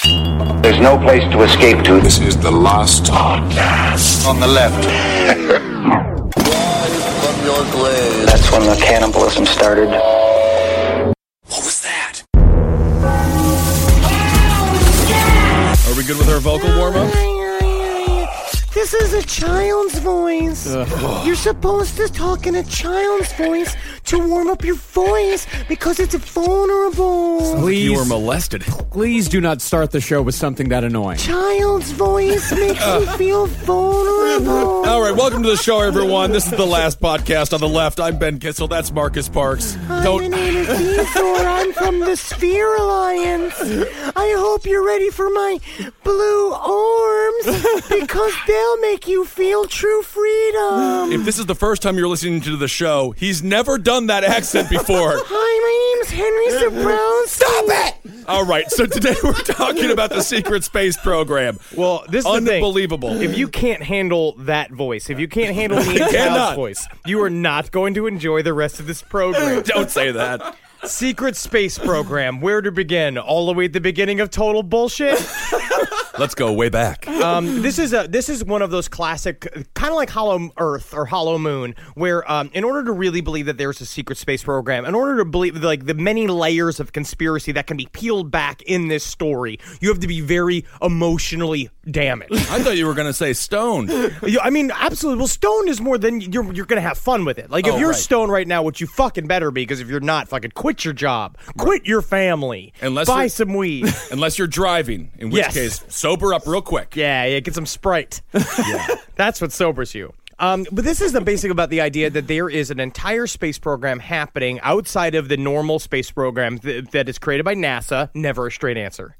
There's no place to escape to. This is the last podcast. On the left. From your grave. That's when the cannibalism started. What was that? Are we good with our vocal warm-up? This is a child's voice. You're supposed to talk in a child's voice to warm up your voice because it's vulnerable. Please, You were molested. please do not start the show with something that annoying. Child's voice makes you feel vulnerable. All right, welcome to the show, everyone. This is the last podcast on the left. I'm Ben Kissel. That's Marcus Parks. My name is Dethor. I'm from the Sphere Alliance. I hope you're ready for my blue arms because they'll make you feel true freedom. If this is the first time you're listening to the show, he's never done that accent before. Hi, my name's Henry Zabrowski. Stop it! All right, so today we're talking about the secret space program. Well, this is the thing. Unbelievable. If you can't handle that voice, if you can't handle the child's voice, you are not going to enjoy the rest of this program. Don't say that. Secret space program. Where to begin? All the way at the beginning of total bullshit. Let's go way back. This is one of those classic, kind of like Hollow Earth or Hollow Moon, where in order to really believe that there's a secret space program, in order to believe like the many layers of conspiracy that can be peeled back in this story, you have to be very emotionally damaged. I thought you were going to say stoned. I mean, absolutely. Well, stoned is more than you're going to have fun with it. Like, if you're stoned right now, which you fucking better be, because if you're not, fucking quit your job, quit your family, buy some weed. Unless you're driving, in which case, sober up real quick. Yeah, get some Sprite. That's what sobers you. But this is the basic about the idea that there is an entire space program happening outside of the normal space program that is created by NASA. Never a straight answer.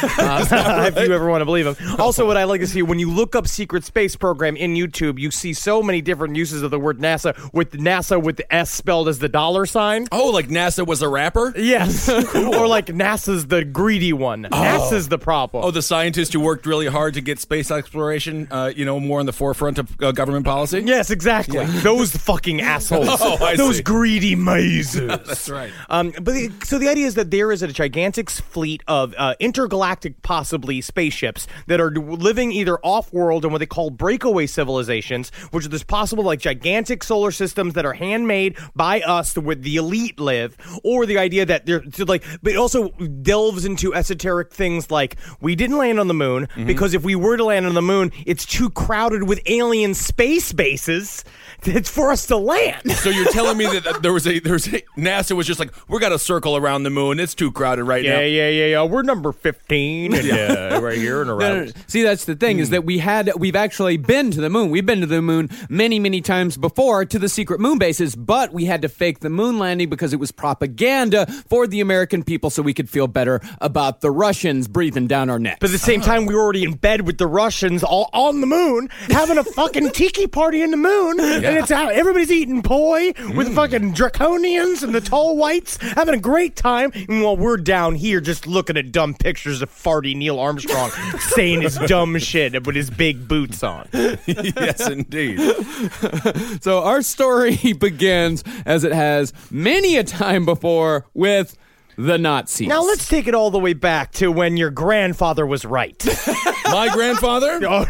If you ever want to believe him. Also, what I like to see, when you look up secret space program in YouTube, you see so many different uses of the word NASA with the S spelled as the $sign. Oh, like NASA was a rapper? Yes. Cool. Or like NASA's the greedy one. NASA's the problem. Oh, the scientist who worked really hard to get space exploration, more in the forefront of government policy? Yes, exactly. Yeah. Those fucking assholes. Those greedy mazes. That's right. So the idea is that there is a gigantic fleet of intergalactic, possibly, spaceships that are living either off-world in what they call breakaway civilizations, which is possible like gigantic solar systems that are handmade by us where the elite live, or the idea that they're like, but it also delves into esoteric things like we didn't land on the moon because if we were to land on the moon, it's too crowded with alien space bases. It's for us to land. So you're telling me that NASA was just like, we got to circle around the moon. It's too crowded now. Yeah. We're number 15 and, right here and around. No. See, that's the thing is that we've actually been to the moon. We've been to the moon many, many times before to the secret moon bases, but we had to fake the moon landing because it was propaganda for the American people so we could feel better about the Russians breathing down our necks. But at the same time, we were already in bed with the Russians all on the moon, having a fucking tiki party in the moon, and it's out. Everybody's eating poi with fucking draconians and the tall whites, having a great time, and while we're down here just looking at dumb pictures of farty Neil Armstrong saying his dumb shit with his big boots on. Yes, indeed. So our story begins, as it has many a time before, with the Nazis. Now let's take it all the way back to when your grandfather was right. My grandfather? Oh,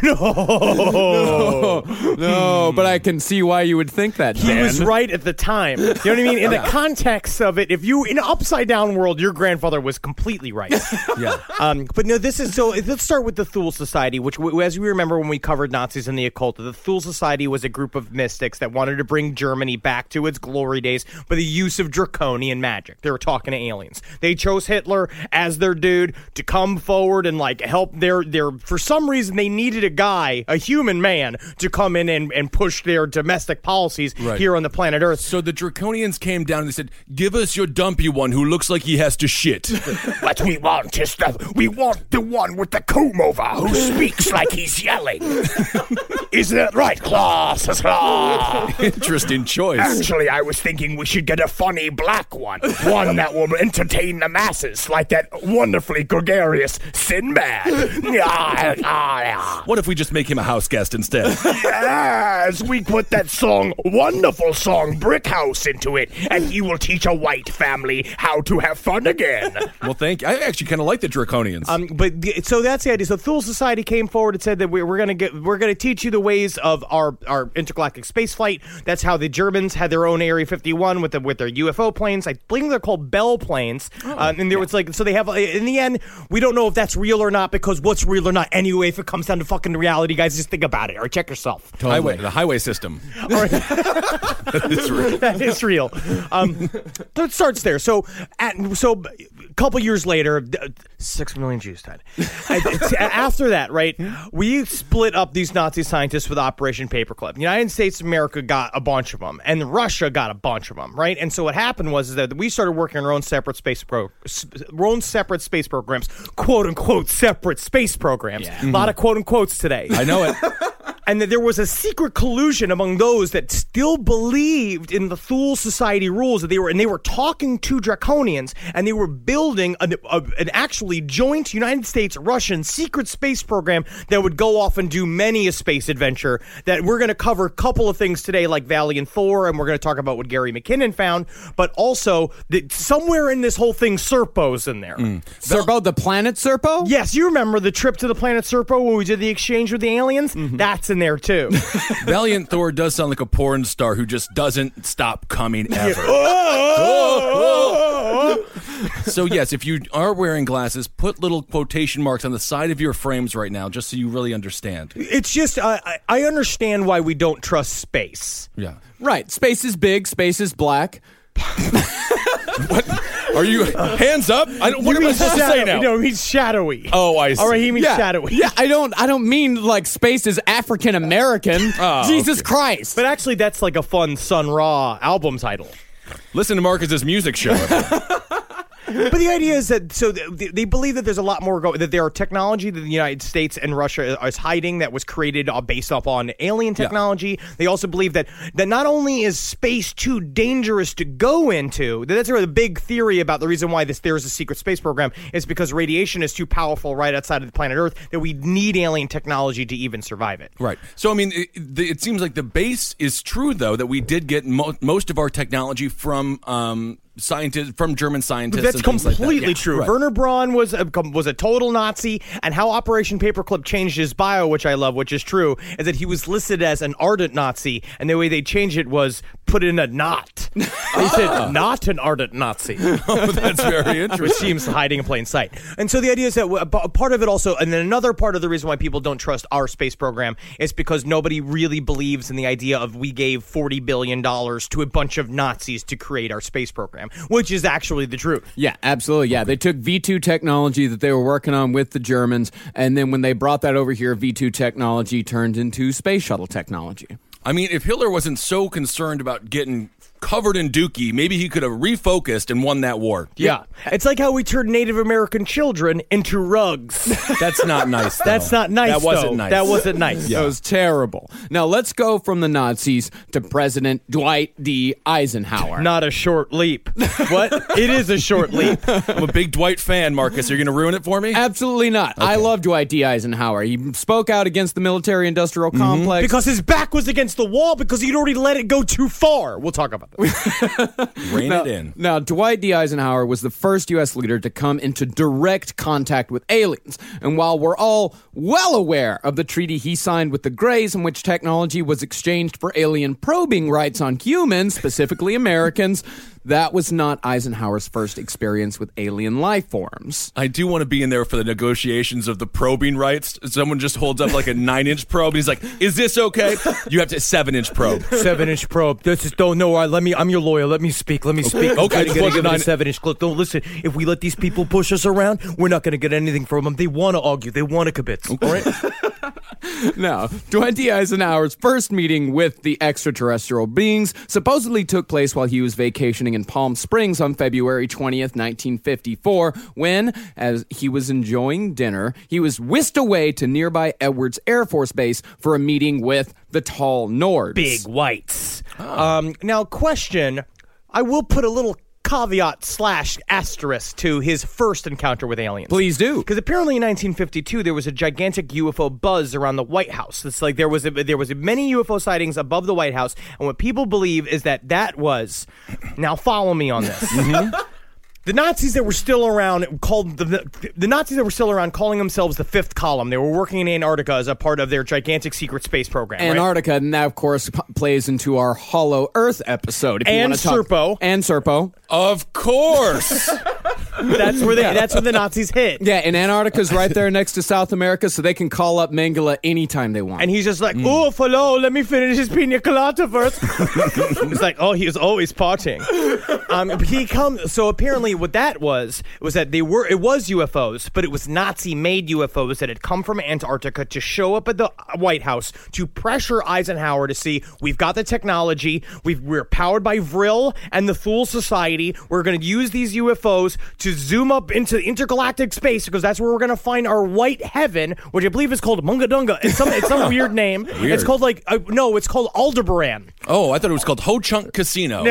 No, but I can see why you would think that, He was right at the time. You know what I mean? In the context of it, if you, in an upside-down world, your grandfather was completely right. Yeah. But no, this is, so let's start with the Thule Society, which, as we remember when we covered Nazis and the occult, the Thule Society was a group of mystics that wanted to bring Germany back to its glory days by the use of draconian magic. They were talking to aliens. They chose Hitler as their dude to come forward and like help their for some reason they needed a guy, a human man, to come in and push their domestic policies here on the planet Earth. So the Draconians came down and they said, give us your dumpy one who looks like he has to shit. What we want is we want the one with the comb over who speaks like he's yelling. Isn't that right, Klaus? Interesting choice. Actually, I was thinking we should get a funny black one. One that will entertain entertain the masses like that wonderfully gregarious Sinbad. What if we just make him a house guest instead? Yes, we put that wonderful song, Brick House, into it, and he will teach a white family how to have fun again. Well, thank you. I actually kind of like the Draconians. So that's the idea. So Thule Society came forward and said that we're going to teach you the ways of our intergalactic space flight. That's how the Germans had their own Area 51 with their UFO planes. I believe they're called Bell planes. And there was so they have, in the end, we don't know if that's real or not, because what's real or not anyway, if it comes down to fucking reality, guys, just think about it or check yourself. The highway system. That is real. That is real. So it starts there. So a couple years later, 6 million Jews died. After that, right, we split up these Nazi scientists with Operation Paperclip. The United States of America got a bunch of them, and Russia got a bunch of them, right? And so what happened was that we started working on our own separate space programs, quote unquote separate space programs. A lot of quote unquotes today. I know it. And that there was a secret collusion among those that still believed in the Thule Society rules, that they were talking to Draconians, and they were building an actually joint United States-Russian secret space program that would go off and do many a space adventure. That we're going to cover a couple of things today, like Valiant Thor, and we're going to talk about what Gary McKinnon found, but also that somewhere in this whole thing, Serpo's in there. Serpo, the planet Serpo? Yes, you remember the trip to the planet Serpo when we did the exchange with the aliens? That's in there too. Valiant Thor does sound like a porn star who just doesn't stop coming ever. So yes, if you are wearing glasses, put little quotation marks on the side of your frames right now, just so you really understand. It's just, I understand why we don't trust space. Yeah. Right. Space is big, space is black. What? Are you hands up? What am I supposed to say now? No, he's shadowy. Oh, I see. All right, he means shadowy. Yeah, I don't mean like space is African American. Jesus Christ. But actually, that's like a fun Sun Ra album title. Listen to Marcus's music show. But the idea is that they believe that there's a lot more that there are technology that the United States and Russia is hiding that was created based off on alien technology. Yeah. They also believe that not only is space too dangerous to go into, that's a big theory about the reason why there is a secret space program is because radiation is too powerful right outside of the planet Earth that we need alien technology to even survive it. Right. So, I mean, it seems like the base is true, though, that we did get most of our technology from German scientists. That's completely like that. true. Right. Werner Braun was a total Nazi, and how Operation Paperclip changed his bio, which I love, which is true, is that he was listed as an ardent Nazi, and the way they changed it was put in a not. They said not an ardent Nazi. Oh, that's very interesting. Which seems hiding in plain sight. And so the idea is that part of it also, and then another part of the reason why people don't trust our space program is because nobody really believes in the idea of we gave $40 billion to a bunch of Nazis to create our space program, which is actually the truth. Yeah, absolutely. Yeah, they took V2 technology that they were working on with the Germans, and then when they brought that over here, V2 technology turned into space shuttle technology. I mean, if Hitler wasn't so concerned about getting covered in dookie, maybe he could have refocused and won that war. Yeah. It's like how we turned Native American children into rugs. That's not nice, though. That's not nice, That wasn't nice. That wasn't nice. That was terrible. Now, let's go from the Nazis to President Dwight D. Eisenhower. Not a short leap. What? It is a short leap. I'm a big Dwight fan, Marcus. Are you going to ruin it for me? Absolutely not. Okay. I love Dwight D. Eisenhower. He spoke out against the military-industrial complex. Because his back was against the wall because he'd already let it go too far. We'll talk about that. Rein it in. Now, Dwight D. Eisenhower was the first U.S. leader to come into direct contact with aliens. And while we're all well aware of the treaty he signed with the Greys in which technology was exchanged for alien probing rights on humans, specifically Americans, that was not Eisenhower's first experience with alien life forms. I do want to be in there for the negotiations of the probing rights. Someone just holds up like a 9-inch probe. And he's like, "Is this okay?" You have to 7-inch probe. 7-inch probe. This is I'm your lawyer. Let me speak. Okay, I'm going to give it a 7-inch clip. Don't listen. If we let these people push us around, we're not going to get anything from them. They want to argue. They want to kibitz. All right. Now, Dwight D. Eisenhower's first meeting with the extraterrestrial beings supposedly took place while he was vacationing in Palm Springs on February 20th, 1954, when, as he was enjoying dinner, he was whisked away to nearby Edwards Air Force Base for a meeting with the Tall Nords. Big whites. Now, question. I will put a little caveat / asterisk to his first encounter with aliens. Please do. Because apparently in 1952 there was a gigantic UFO buzz around the White House. It's like there was many UFO sightings above the White House, and what people believe is that was. Now follow me on this. The Nazis that were still around calling themselves the Fifth Column. They were working in Antarctica as a part of their gigantic secret space program. Antarctica, right? and that, of course, plays into our Hollow Earth episode. If you And want to talk, Serpo. And Serpo. Of course. That's where the Nazis hit. Yeah, and Antarctica's right there next to South America, so they can call up Mengele anytime they want. And he's just like, oh, hello, let me finish his pina colada first. It's like, oh, he is always partying. So apparently what that was that it was UFOs, but it was Nazi-made UFOs that had come from Antarctica to show up at the White House to pressure Eisenhower to see, we've got the technology, we're powered by Vril and the Thule Society, we're going to use these UFOs to zoom up into intergalactic space because that's where we're going to find our white heaven, which I believe is called Mungadunga. It's some weird name. Weird. It's called it's called Aldebaran. Oh, I thought it was called Ho Chunk Casino.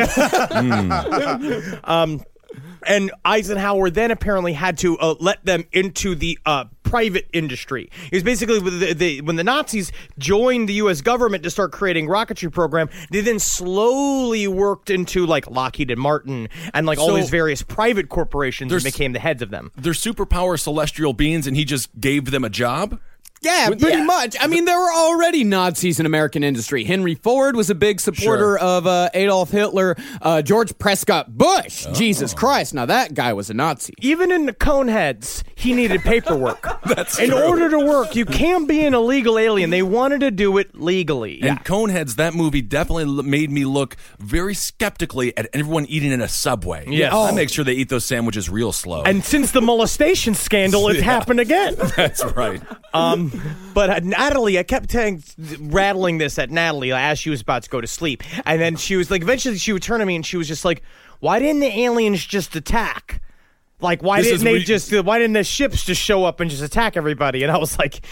And Eisenhower then apparently had to let them into the private industry. It was basically when the Nazis joined the U.S. government to start creating rocketry program, they then slowly worked into like Lockheed and Martin and like all these various private corporations and became the heads of them. They're superpower celestial beings, and he just gave them a job? Yeah, pretty much. I mean, there were already Nazis in American industry. Henry Ford was a big supporter of Adolf Hitler. George Prescott Bush. Jesus Christ. Now, that guy was a Nazi. Even in the Coneheads, he needed paperwork. That's in true. order to work, you can't be an illegal alien. They wanted to do it legally. And Coneheads, that movie definitely made me look very skeptically at everyone eating in a Subway. Yes. I make sure they eat those sandwiches real slow. And since the molestation scandal, it's happened again. That's right. But Natalie, I kept rattling this at Natalie as she was about to go to sleep. And then she was like, eventually she would turn to me and she was just like, why didn't the aliens just attack? Like, why didn't the ships just show up and just attack everybody? And I was like,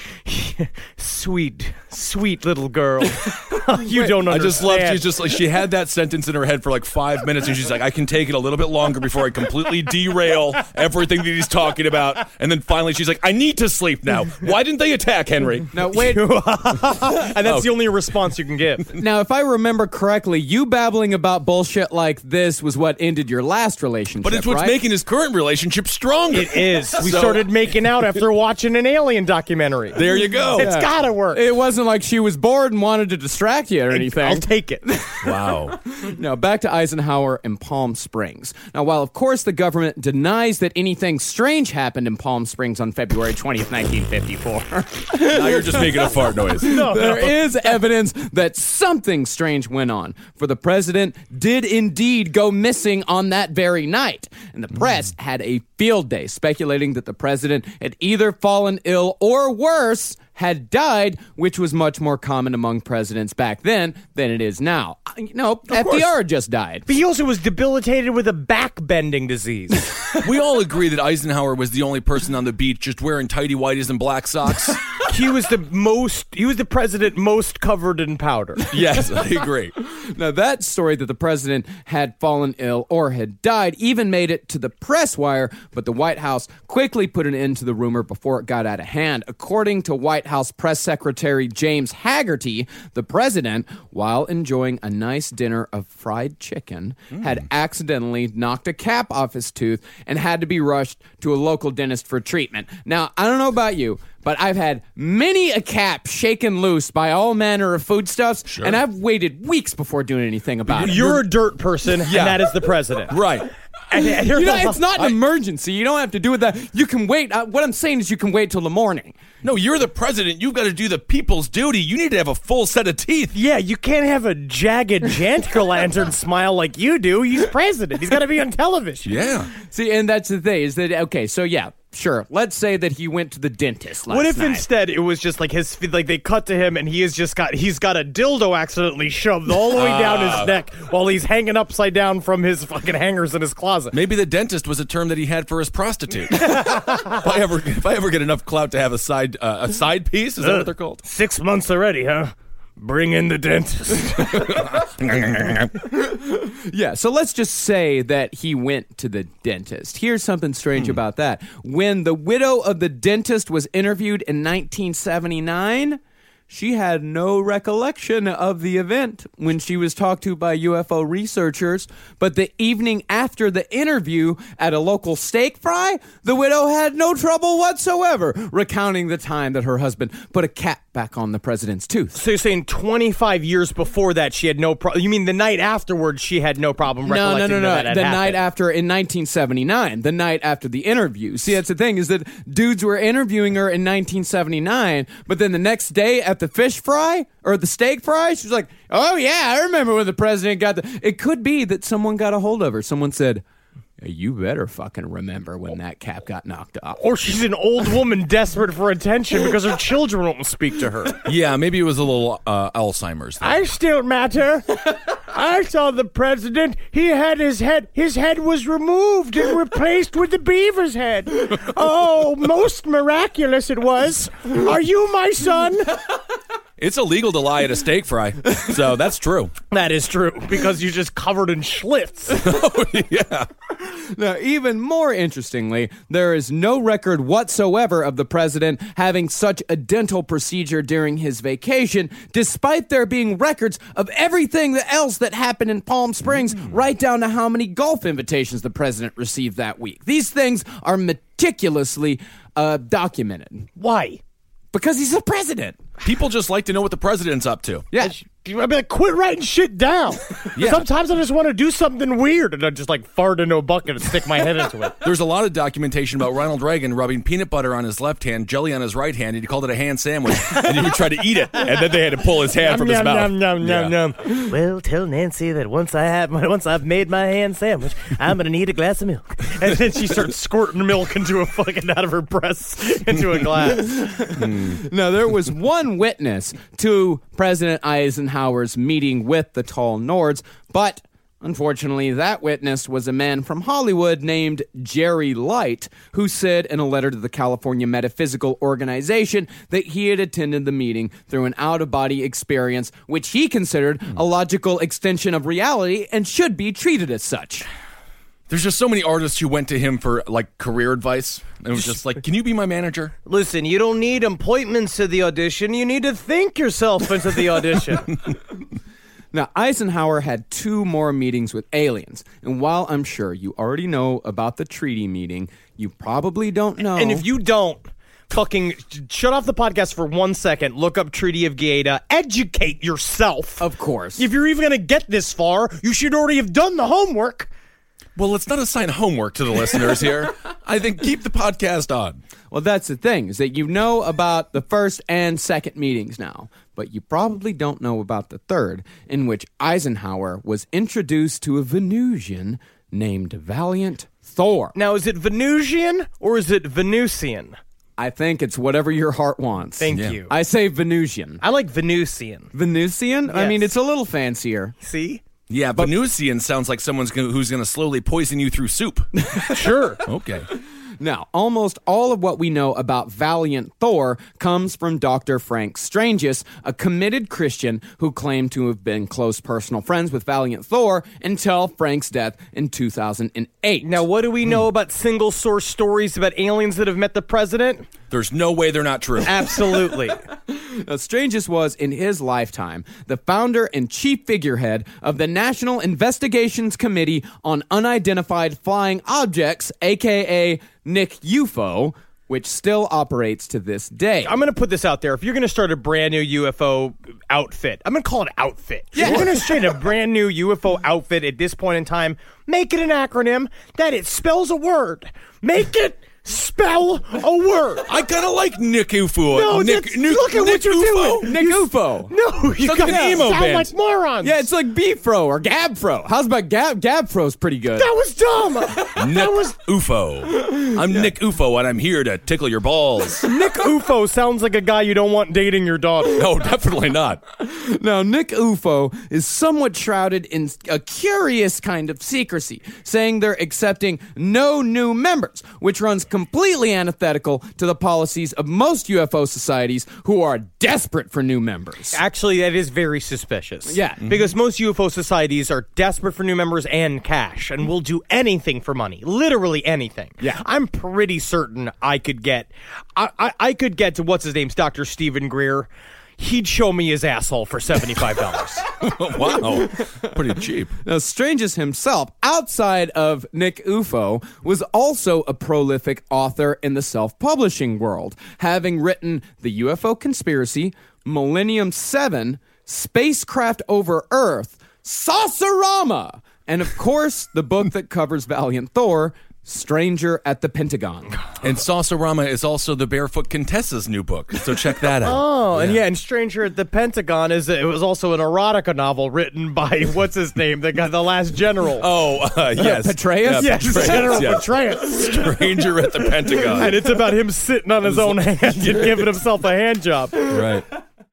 sweet little girl. You don't understand. I just loved, she's just like, she had that sentence in her head for like 5 minutes, and she's like, I can take it a little bit longer before I completely derail everything that he's talking about. And then finally she's like, I need to sleep now. Why didn't they attack, Henry? Now, wait. And that's the only response you can give. Now, if I remember correctly, you babbling about bullshit like this was what ended your last relationship, But it's what's right? making his current relationship stronger. It is. We started making out after watching an alien documentary. There you go. It's gotta work. It wasn't like she was bored and wanted to distract you or anything. I'll take it. Wow. Now, back to Eisenhower and Palm Springs. Now, while of course the government denies that anything strange happened in Palm Springs on February 20th, 1954, Now you're just making a fart noise. there is evidence that something strange went on. For the president did indeed go missing on that very night. And the press had a field day speculating that the president had either fallen ill or worse, had died, which was much more common among presidents back then than it is now. FDR just died. But he also was debilitated with a back-bending disease. We all agree that Eisenhower was the only person on the beach just wearing tighty whities and black socks. He was the president most covered in powder. Yes, I agree. Now, that story that the president had fallen ill or had died even made it to the press wire, but the White House quickly put an end to the rumor before it got out of hand. According to White House Press Secretary James Haggerty, the president, while enjoying a nice dinner of fried chicken, had accidentally knocked a cap off his tooth and had to be rushed to a local dentist for treatment. Now, I don't know about you, but I've had many a cap shaken loose by all manner of foodstuffs, and I've waited weeks before doing anything about it. You're a dirt person, and that is the president. Right. And it's not an emergency. You don't have to do that. You can wait. What I'm saying is you can wait till the morning. No, you're the president. You've got to do the people's duty. You need to have a full set of teeth. Yeah, you can't have a jagged jack-o'-lantern smile like you do. He's president. He's got to be on television. Yeah. See, and that's the thing is that, okay, so yeah. Sure. Let's say that he went to the dentist last What if night. instead it was just like they cut to him and he's got a dildo accidentally shoved all the way down his neck while he's hanging upside down from his fucking hangers in his closet. Maybe the dentist was a term that he had for his prostitute. if I ever get enough clout to have a side piece, is that what they're called? 6 months already, huh? Bring in the dentist. Yeah, so let's just say that he went to the dentist. Here's something strange about that. When the widow of the dentist was interviewed in 1979, she had no recollection of the event when she was talked to by UFO researchers. But the evening after the interview at a local steak fry, the widow had no trouble whatsoever recounting the time that her husband put a cap back on the president's tooth. So you're saying 25 years before that she had no problem? You mean the night afterwards she had no problem recollecting that had The happened? night after, in 1979, the night after the interview. See, that's the thing, is that dudes were interviewing her in 1979, but then the next day at the fish fry, or the steak fry, she was like, oh yeah, I remember when the president got the... It could be that someone got a hold of her. Someone said, you better fucking remember when that cap got knocked off. Or she's an old woman desperate for attention because her children won't speak to her. Yeah, maybe it was a little Alzheimer's thing. I still matter. I saw the president. He had his head was removed and replaced with the beaver's head. Oh, most miraculous it was. Are you my son? It's illegal to lie at a steak fry, so that's true. That is true, because you're just covered in schlitz. Yeah. Now, even more interestingly, there is no record whatsoever of the president having such a dental procedure during his vacation, despite there being records of everything else that happened in Palm Springs, right down to how many golf invitations the president received that week. These things are meticulously documented. Why? Because he's the president. People just like to know what the president's up to. Yeah. I'd be like, quit writing shit down. Yeah. Sometimes I just want to do something weird, and I just like fart into a bucket and stick my head into it. There's a lot of documentation about Ronald Reagan rubbing peanut butter on his left hand, jelly on his right hand, and he called it a hand sandwich, and he would try to eat it, and then they had to pull his hand from his mouth. Yeah. Well, tell Nancy that once I've made my hand sandwich, I'm gonna need a glass of milk. And then she starts squirting milk into a fucking out of her breasts into a glass. Now, there was one witness to President Eisenhower's meeting with the Tall Nords, but unfortunately, that witness was a man from Hollywood named Jerry Light, who said in a letter to the California Metaphysical Organization that he had attended the meeting through an out-of-body experience, which he considered a logical extension of reality and should be treated as such. There's just so many artists who went to him for, like, career advice. And it was just like, can you be my manager? Listen, you don't need appointments to the audition. You need to think yourself into the audition. Now, Eisenhower had 2 more meetings with aliens. And while I'm sure you already know about the treaty meeting, you probably don't know. And if you don't, fucking shut off the podcast for 1 second, look up Treaty of Gaeta, educate yourself. Of course. If you're even going to get this far, you should already have done the homework. Well, let's not assign homework to the listeners here. I think keep the podcast on. Well, that's the thing, is that you know about the first and second meetings now, but you probably don't know about the third, in which Eisenhower was introduced to a Venusian named Valiant Thor. Now, is it Venusian or is it Venusian? I think it's whatever your heart wants. Thank you. I say Venusian. I like Venusian. Venusian? I Yes. mean, it's a little fancier. See? Yeah, Venusian sounds like someone who's going to slowly poison you through soup. Sure. Okay. Now, almost all of what we know about Valiant Thor comes from Dr. Frank Stranges, a committed Christian who claimed to have been close personal friends with Valiant Thor until Frank's death in 2008. Now, what do we know about single source stories about aliens that have met the president? There's no way they're not true. Absolutely. Now, Stranges was, in his lifetime, the founder and chief figurehead of the National Investigations Committee on Unidentified Flying Objects, a.k.a. Nick UFO, which still operates to this day. I'm going to put this out there. If you're going to start a brand new UFO outfit, I'm going to call it outfit. Yeah. If you're going to start a brand new UFO outfit at this point in time, make it an acronym that it spells a word. Make it spell a word. I kind of like Nick UFO. No, look at what you're doing. Nick UFO. No, you Sounds guys like an emo sound band. like morons. Yeah, it's like Beefro or Gabfro. How's about Gabfro's pretty good. That was dumb. Nick That was UFO. I'm Nick UFO, and I'm here to tickle your balls. Nick UFO sounds like a guy you don't want dating your daughter. No, definitely not. Now, Nick UFO is somewhat shrouded in a curious kind of secrecy, saying they're accepting no new members, which runs completely antithetical to the policies of most UFO societies who are desperate for new members. Actually, that is very suspicious. Yeah. Because most UFO societies are desperate for new members and cash and will do anything for money. Literally anything. Yeah. I'm pretty certain I could get to what's his name's Dr. Stephen Greer. He'd show me his asshole for $75. Wow. Pretty cheap. Now, Stranges himself, outside of Nick UFO, was also a prolific author in the self-publishing world, having written The UFO Conspiracy, Millennium 7, Spacecraft Over Earth, Saucerama, and of course, the book that covers Valiant Thor, Stranger at the Pentagon. And Saucerama is also the Barefoot Contessa's new book, so check that out. Oh, and Stranger at the Pentagon it was also an erotica novel written by what's his name, the guy, the last general. Oh, yes. Petraeus? Yes, Petraeus, General yes. Petraeus. Stranger at the Pentagon. And it's about him sitting on his own hand and giving himself a hand job. Right.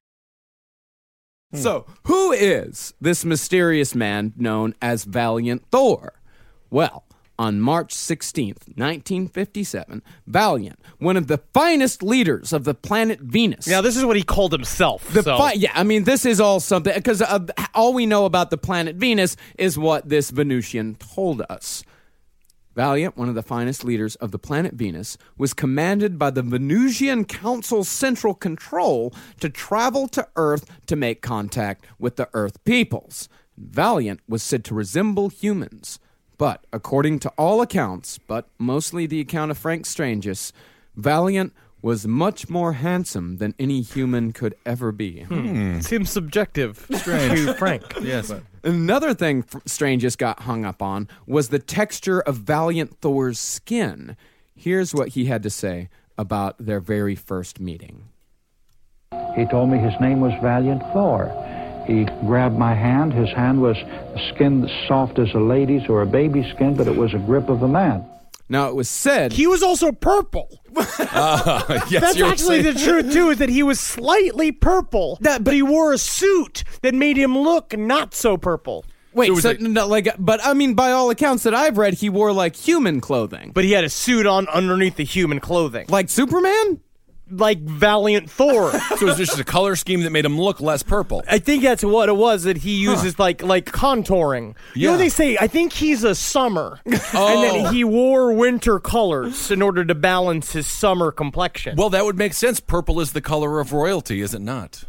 So, who is this mysterious man known as Valiant Thor? Well, on March 16th, 1957, Valiant, one of the finest leaders of the planet Venus. Now, this is what he called himself. This is all something, because all we know about the planet Venus is what this Venusian told us. Valiant, one of the finest leaders of the planet Venus, was commanded by the Venusian Council's Central Control to travel to Earth to make contact with the Earth peoples. Valiant was said to resemble humans. But according to all accounts, but mostly the account of Frank Stranges, Valiant was much more handsome than any human could ever be. Seems subjective. Strange. To Frank. Yes. Another thing Stranges got hung up on was the texture of Valiant Thor's skin. Here's what he had to say about their very first meeting. He told me his name was Valiant Thor. He grabbed my hand. His hand was skin soft as a lady's or a baby's skin, but it was a grip of a man. Now, it was said... He was also purple. Yes, That's actually the truth, too, is that he was slightly purple, but he wore a suit that made him look not so purple. Wait, So but I mean, by all accounts that I've read, he wore, like, human clothing. But he had a suit on underneath the human clothing. Like Superman? Like Valiant Thor. So it was just a color scheme that made him look less purple. I think that's what it was, that he uses like contouring. You know what they say? I think he's a summer. And then he wore winter colors in order to balance his summer complexion. Well, that would make sense. Purple is the color of royalty, is it not?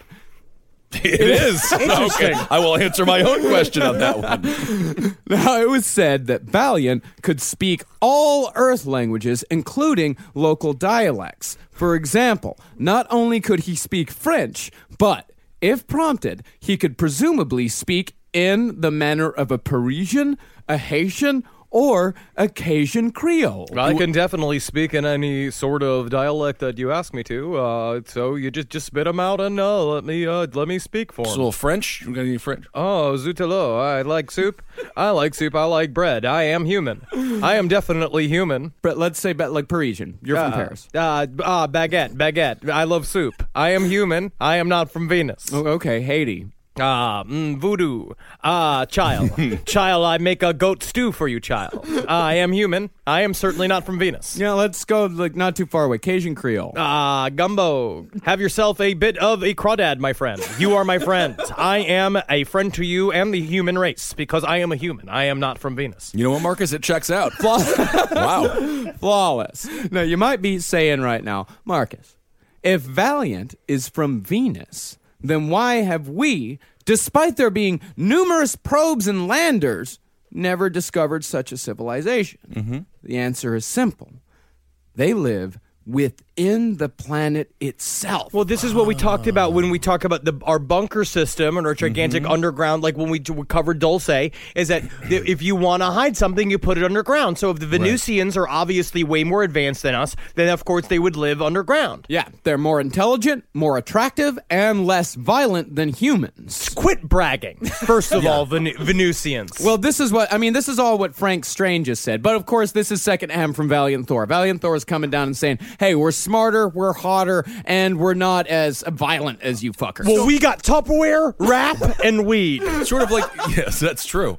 It is. Interesting. Okay. I will answer my own question on that one. Now, it was said that Valiant could speak all Earth languages, including local dialects. For example, not only could he speak French, but, if prompted, he could presumably speak in the manner of a Parisian, a Haitian, or a Cajun Creole. I can definitely speak in any sort of dialect that you ask me to. So you just spit them out and let me speak for So a them. little French? You got any French? Oh, zutelo. I like soup. I like soup. I like bread. I am human. I am definitely human. But let's say like Parisian. You're from Paris. Baguette. I love soup. I am human. I am not from Venus. Oh, okay, Haiti. Voodoo. Child. Child, I make a goat stew for you, child. I am human. I am certainly not from Venus. Yeah, let's go like not too far away. Cajun Creole. Gumbo. Have yourself a bit of a crawdad, my friend. You are my friend. I am a friend to you and the human race because I am a human. I am not from Venus. You know what, Marcus? It checks out. Wow. Flawless. Now, you might be saying right now, Marcus, if Valiant is from Venus, then why have we, despite there being numerous probes and landers, never discovered such a civilization? Mm-hmm. The answer is simple. They live within the planet itself. Well, this is what we talked about when we talk about our bunker system and our gigantic underground, like when we covered Dulce, is that if you want to hide something, you put it underground. So if the Venusians are obviously way more advanced than us, then of course they would live underground. Yeah, they're more intelligent, more attractive, and less violent than humans. Quit bragging, first of all, Venusians. Well, this is all what Frank Strange has said. But of course, this is secondhand from Valiant Thor. Valiant Thor is coming down and saying, hey, we're smarter, we're hotter, and we're not as violent as you fuckers. Well, we got Tupperware, rap, and weed. Sort of like, yes, that's true.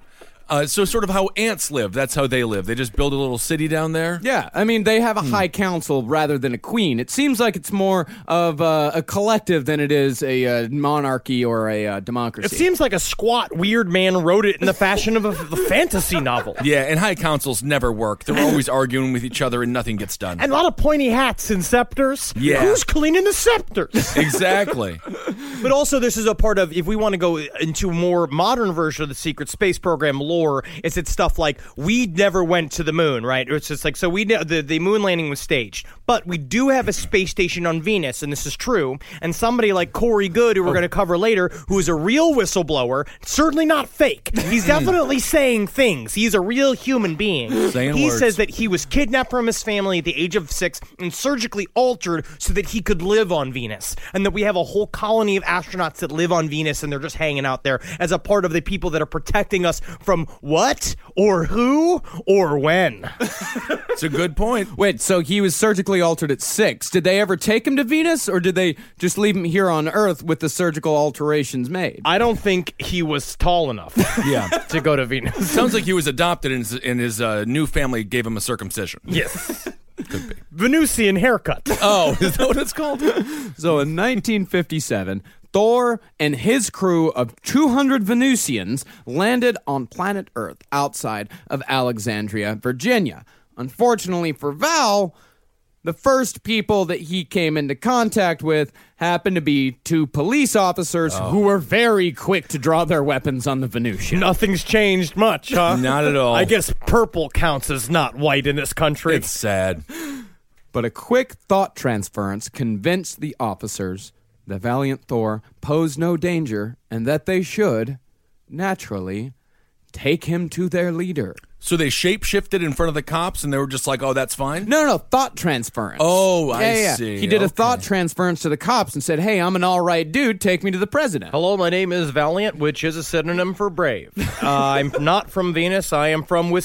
So sort of how ants live. That's how they live. They just build a little city down there. Yeah, I mean, they have a high council rather than a queen. It seems like it's more of a collective than it is a monarchy or a democracy. It seems like a squat, weird man wrote it in the fashion of a fantasy novel. Yeah, and high councils never work. They're always arguing with each other and nothing gets done. And a lot of pointy hats and scepters. Yeah. Who's cleaning the scepters? Exactly. But also, this is a part of, if we want to go into a more modern version of the secret space program lore, it's stuff like, we never went to the moon, right? It's just like, so the moon landing was staged. But we do have a space station on Venus, and this is true. And somebody like Corey Good, who we're going to cover later, who is a real whistleblower, certainly not fake. He's definitely saying things. He's a real human being. Saying he words. says that he was kidnapped from his family at the age of 6 and surgically altered so that he could live on Venus. And that we have a whole colony of astronauts that live on Venus, and they're just hanging out there as a part of the people that are protecting us from what or who or when. It's a good point. Wait, so he was surgically altered at 6. Did they ever take him to Venus, or did they just leave him here on Earth with the surgical alterations made? I don't think he was tall enough to go to Venus. Sounds like he was adopted and his new family gave him a circumcision. Yes. Could be. Venusian haircut. Oh, is that what it's called? So in 1957, Thor and his crew of 200 Venusians landed on planet Earth outside of Alexandria, Virginia. Unfortunately for Val, the first people that he came into contact with happened to be 2 police officers who were very quick to draw their weapons on the Venusian. Nothing's changed much, huh? Not at all. I guess purple counts as not white in this country. It's sad. But a quick thought transference convinced the officers that valiant Thor posed no danger and that they should, naturally, take him to their leader. So they shape-shifted in front of the cops, and they were just like, oh, that's fine? No, thought transference. Oh, I see. He did a Okay. thought transference to the cops and said, hey, I'm an all right dude, take me to the president. Hello, my name is Valiant, which is a synonym for brave. I'm not from Venus. I am from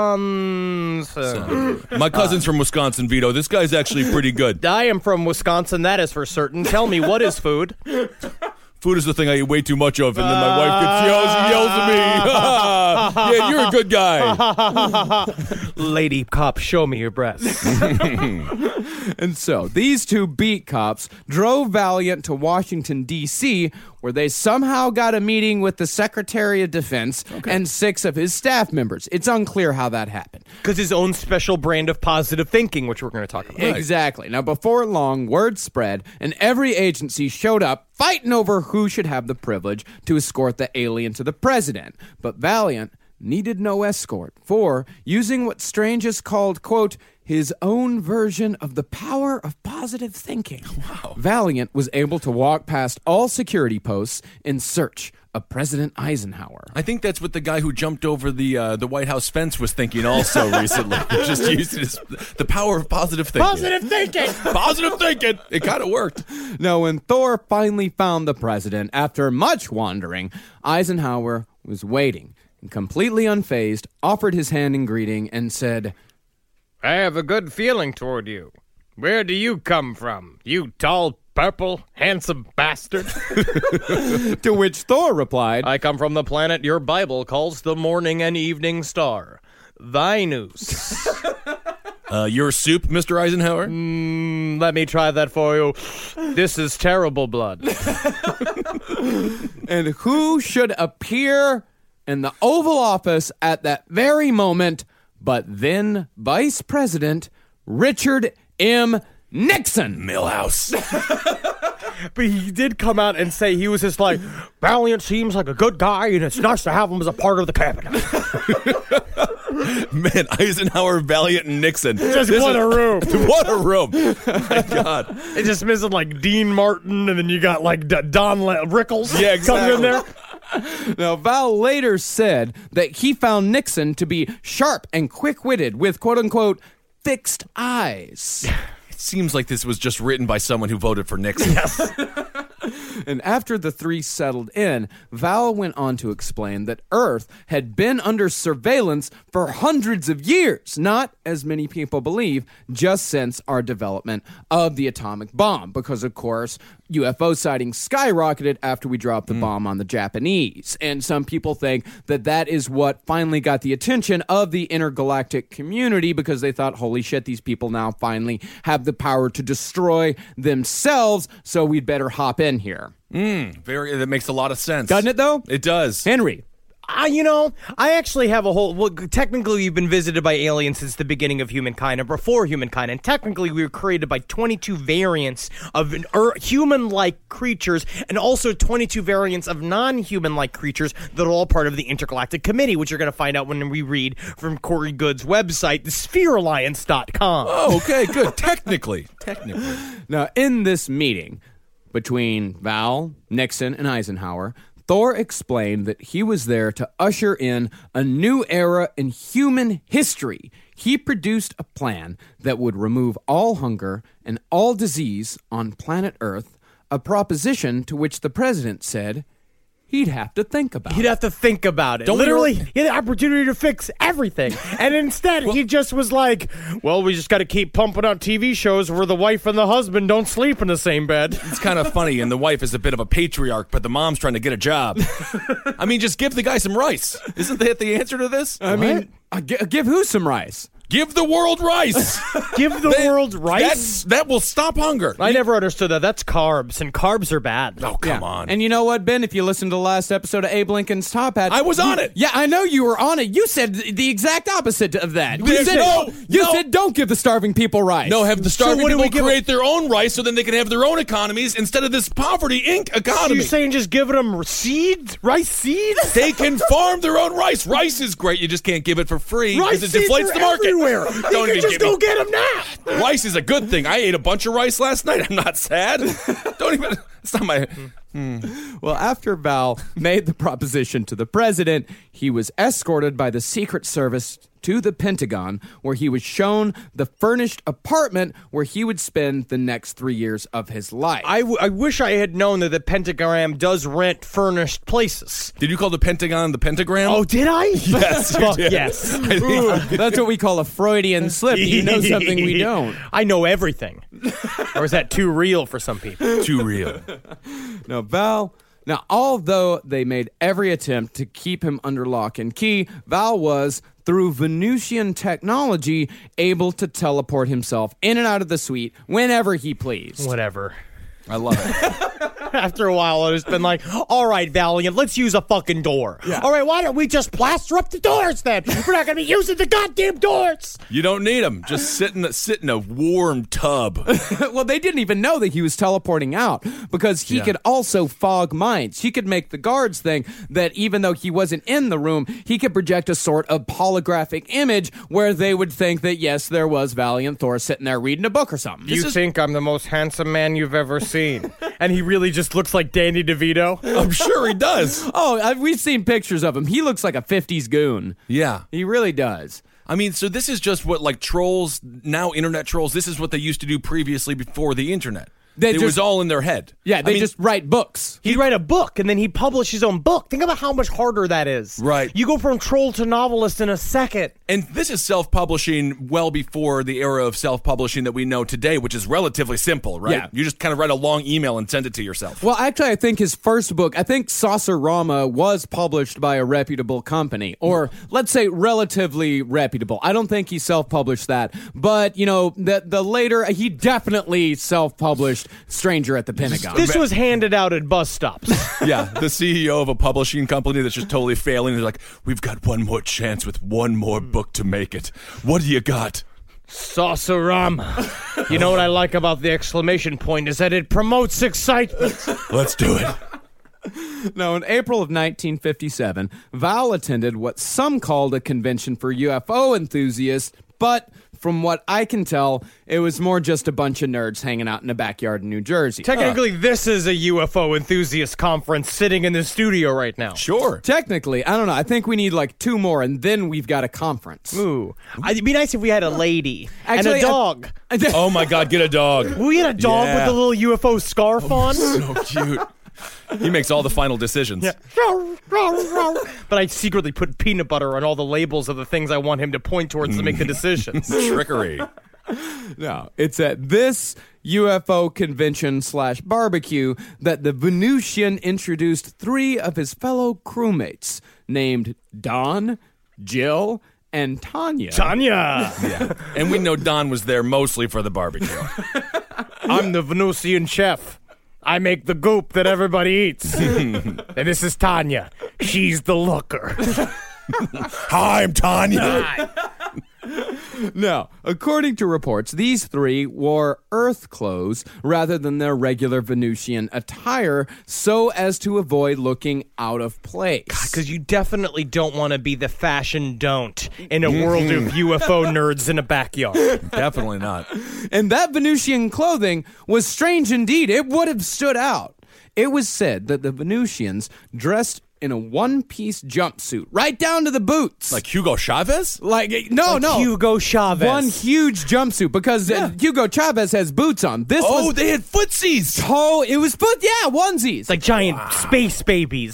Wisconsin. My cousin's from Wisconsin, Vito. This guy's actually pretty good. I am from Wisconsin, that is for certain. Tell me, what is food? Food is the thing I eat way too much of, and then my wife gets yells at me. Yeah, you're a good guy. Lady cop, show me your breasts. And so these 2 beat cops drove Valiant to Washington, D.C., where they somehow got a meeting with the Secretary of Defense and 6 of his staff members. It's unclear how that happened. Because his own special brand of positive thinking, which we're going to talk about. Exactly. Now, before long, word spread, and every agency showed up fighting over who should have the privilege to escort the alien to the president. But Valiant needed no escort, for using what Strange has called, quote, his own version of the power of positive thinking. Wow. Valiant was able to walk past all security posts in search of President Eisenhower. I think that's what the guy who jumped over the White House fence was thinking also recently. Just used the power of positive thinking. Positive thinking! Positive thinking! It kind of worked. Now, when Thor finally found the president, after much wandering, Eisenhower was waiting and completely unfazed, offered his hand in greeting, and said, I have a good feeling toward you. Where do you come from, you tall, purple, handsome bastard? to which Thor replied, I come from the planet your Bible calls the morning and evening star, Venus. Your soup, Mr. Eisenhower? Let me try that for you. This is terrible blood. and who should appear in the Oval Office at that very moment but then Vice President Richard M. Nixon. Milhouse. But he did come out and say he was just like, Valiant seems like a good guy, and it's nice to have him as a part of the cabinet. Man, Eisenhower, Valiant, and Nixon. What a room. What a room. My God. It just missing like Dean Martin, and then you got like Don Rickles coming in there. Now, Val later said that he found Nixon to be sharp and quick-witted with, quote-unquote, fixed eyes. It seems like this was just written by someone who voted for Nixon. And after the three settled in, Val went on to explain that Earth had been under surveillance for hundreds of years, not, as many people believe, just since our development of the atomic bomb, because, of course, UFO sightings skyrocketed after we dropped the bomb on the Japanese. And some people think that that is what finally got the attention of the intergalactic community, because they thought, holy shit, these people now finally have the power to destroy themselves, so we'd better hop in here. That makes a lot of sense. Doesn't it, though? It does. Henry. I actually have a whole... Well, technically, we've been visited by aliens since the beginning of humankind, or before humankind, and technically we were created by 22 variants of human-like creatures, and also 22 variants of non-human-like creatures that are all part of the Intergalactic Committee, which you're going to find out when we read from Corey Good's website, thespherealliance.com. Oh, okay, good. Technically. Now, in this meeting between Val, Nixon, and Eisenhower, Thor explained that he was there to usher in a new era in human history. He produced a plan that would remove all hunger and all disease on planet Earth, a proposition to which the president said he'd have to think about. He'd have to think about it. He had the opportunity to fix everything. And instead, he just was like, well, we just got to keep pumping out TV shows where the wife and the husband don't sleep in the same bed. It's kind of funny, and the wife is a bit of a patriarch, but the mom's trying to get a job. I mean, just give the guy some rice. Isn't that the answer to this? I mean, give who some rice? Give the world rice. Give the world rice? That will stop hunger. I never understood that. That's carbs, and carbs are bad. Oh, come on. And you know what, Ben? If you listened to the last episode of Abe Lincoln's Top Hat, I was on it. Yeah, I know you were on it. You said the exact opposite of that. You No. said don't give the starving people rice. No, have the starving what do we people give create their own rice so then they can have their own economies instead of this Poverty Inc. So economy. you're saying just giving them seeds? Rice seeds? They can farm their own rice. Rice is great. You just can't give it for free because it seeds deflates are the market. everywhere. Don't You even can just give me- go get them now. Rice is a good thing. I ate a bunch of rice last night. I'm not sad. Don't even. It's not my. Well, after Val made the proposition to the president, he was escorted by the Secret Service to the Pentagon, where he was shown the furnished apartment where he would spend the next 3 years of his life. I wish I had known that the pentagram does rent furnished places. Did you call the Pentagon the pentagram? Oh, did I? yes. You did. Yes. I think- That's what we call a Freudian slip. You know something we don't. I know everything. Or is that too real for some people? Too real. No, Val. Now, although they made every attempt to keep him under lock and key, Val was, through Venusian technology, able to teleport himself in and out of the suite whenever he pleased. Whatever. I love it. After a while, it's been like, all right, Valiant, let's use a fucking door. Yeah. All right, why don't we just plaster up the doors then? We're not going to be using the goddamn doors. You don't need them. Just sit in a warm tub. Well, they didn't even know that he was teleporting out because he could also fog minds. He could make the guards think that even though he wasn't in the room, he could project a sort of holographic image where they would think that, yes, there was Valiant Thor sitting there reading a book or something. You think I'm the most handsome man you've ever seen? And he really just looks like Danny DeVito? I'm sure he does. We've seen pictures of him. He looks like a 50s goon. Yeah. He really does. I mean, so this is just what, like, trolls, now internet trolls, this is what they used to do previously before the internet. It was all in their head. Yeah, they just write books. He'd write a book, and then he'd publish his own book. Think about how much harder that is. Right. You go from troll to novelist in a second. And this is self-publishing well before the era of self-publishing that we know today, which is relatively simple, right? Yeah. You just kind of write a long email and send it to yourself. Well, actually, I think his first book, Saucerama, was published by a reputable company, or let's say relatively reputable. I don't think he self-published that, but, you know, the later, he definitely self-published Stranger at the Pentagon. This was handed out at bus stops. Yeah, the CEO of a publishing company that's just totally failing is like, we've got one more chance with one more book to make it. What do you got? Saucerama. You know what I like about the exclamation point is that it promotes excitement. Let's do it. Now, in April of 1957, Val attended what some called a convention for UFO enthusiasts, but from what I can tell, it was more just a bunch of nerds hanging out in a backyard in New Jersey. Technically, this is a UFO enthusiast conference sitting in the studio right now. Sure. Technically, I don't know. I think we need like 2 more, and then we've got a conference. Ooh. It'd be nice if we had a lady Actually, and a dog. Oh my God, get a dog. We had a dog Yeah. with a little UFO scarf on. So cute. He makes all the final decisions. Yeah. But I secretly put peanut butter on all the labels of the things I want him to point towards to make the decisions. Trickery. No, it's at this UFO convention / barbecue that the Venusian introduced 3 of his fellow crewmates named Don, Jill, and Tanya. Tanya! Yeah. And we know Don was there mostly for the barbecue. I'm the Venusian chef. I make the goop that everybody eats. And this is Tanya. She's the looker. Hi, I'm Tanya. Now, according to reports, these 3 wore Earth clothes rather than their regular Venusian attire so as to avoid looking out of place. Because you definitely don't want to be the fashion don't in a world of UFO nerds in a backyard. Definitely not. And that Venusian clothing was strange indeed. It would have stood out. It was said that the Venusians dressed in a one-piece jumpsuit, right down to the boots. Like Hugo Chavez? No. Hugo Chavez. One huge jumpsuit, because Hugo Chavez has boots on. This was... they had footsies. Oh, it was onesies. It's like giant space babies.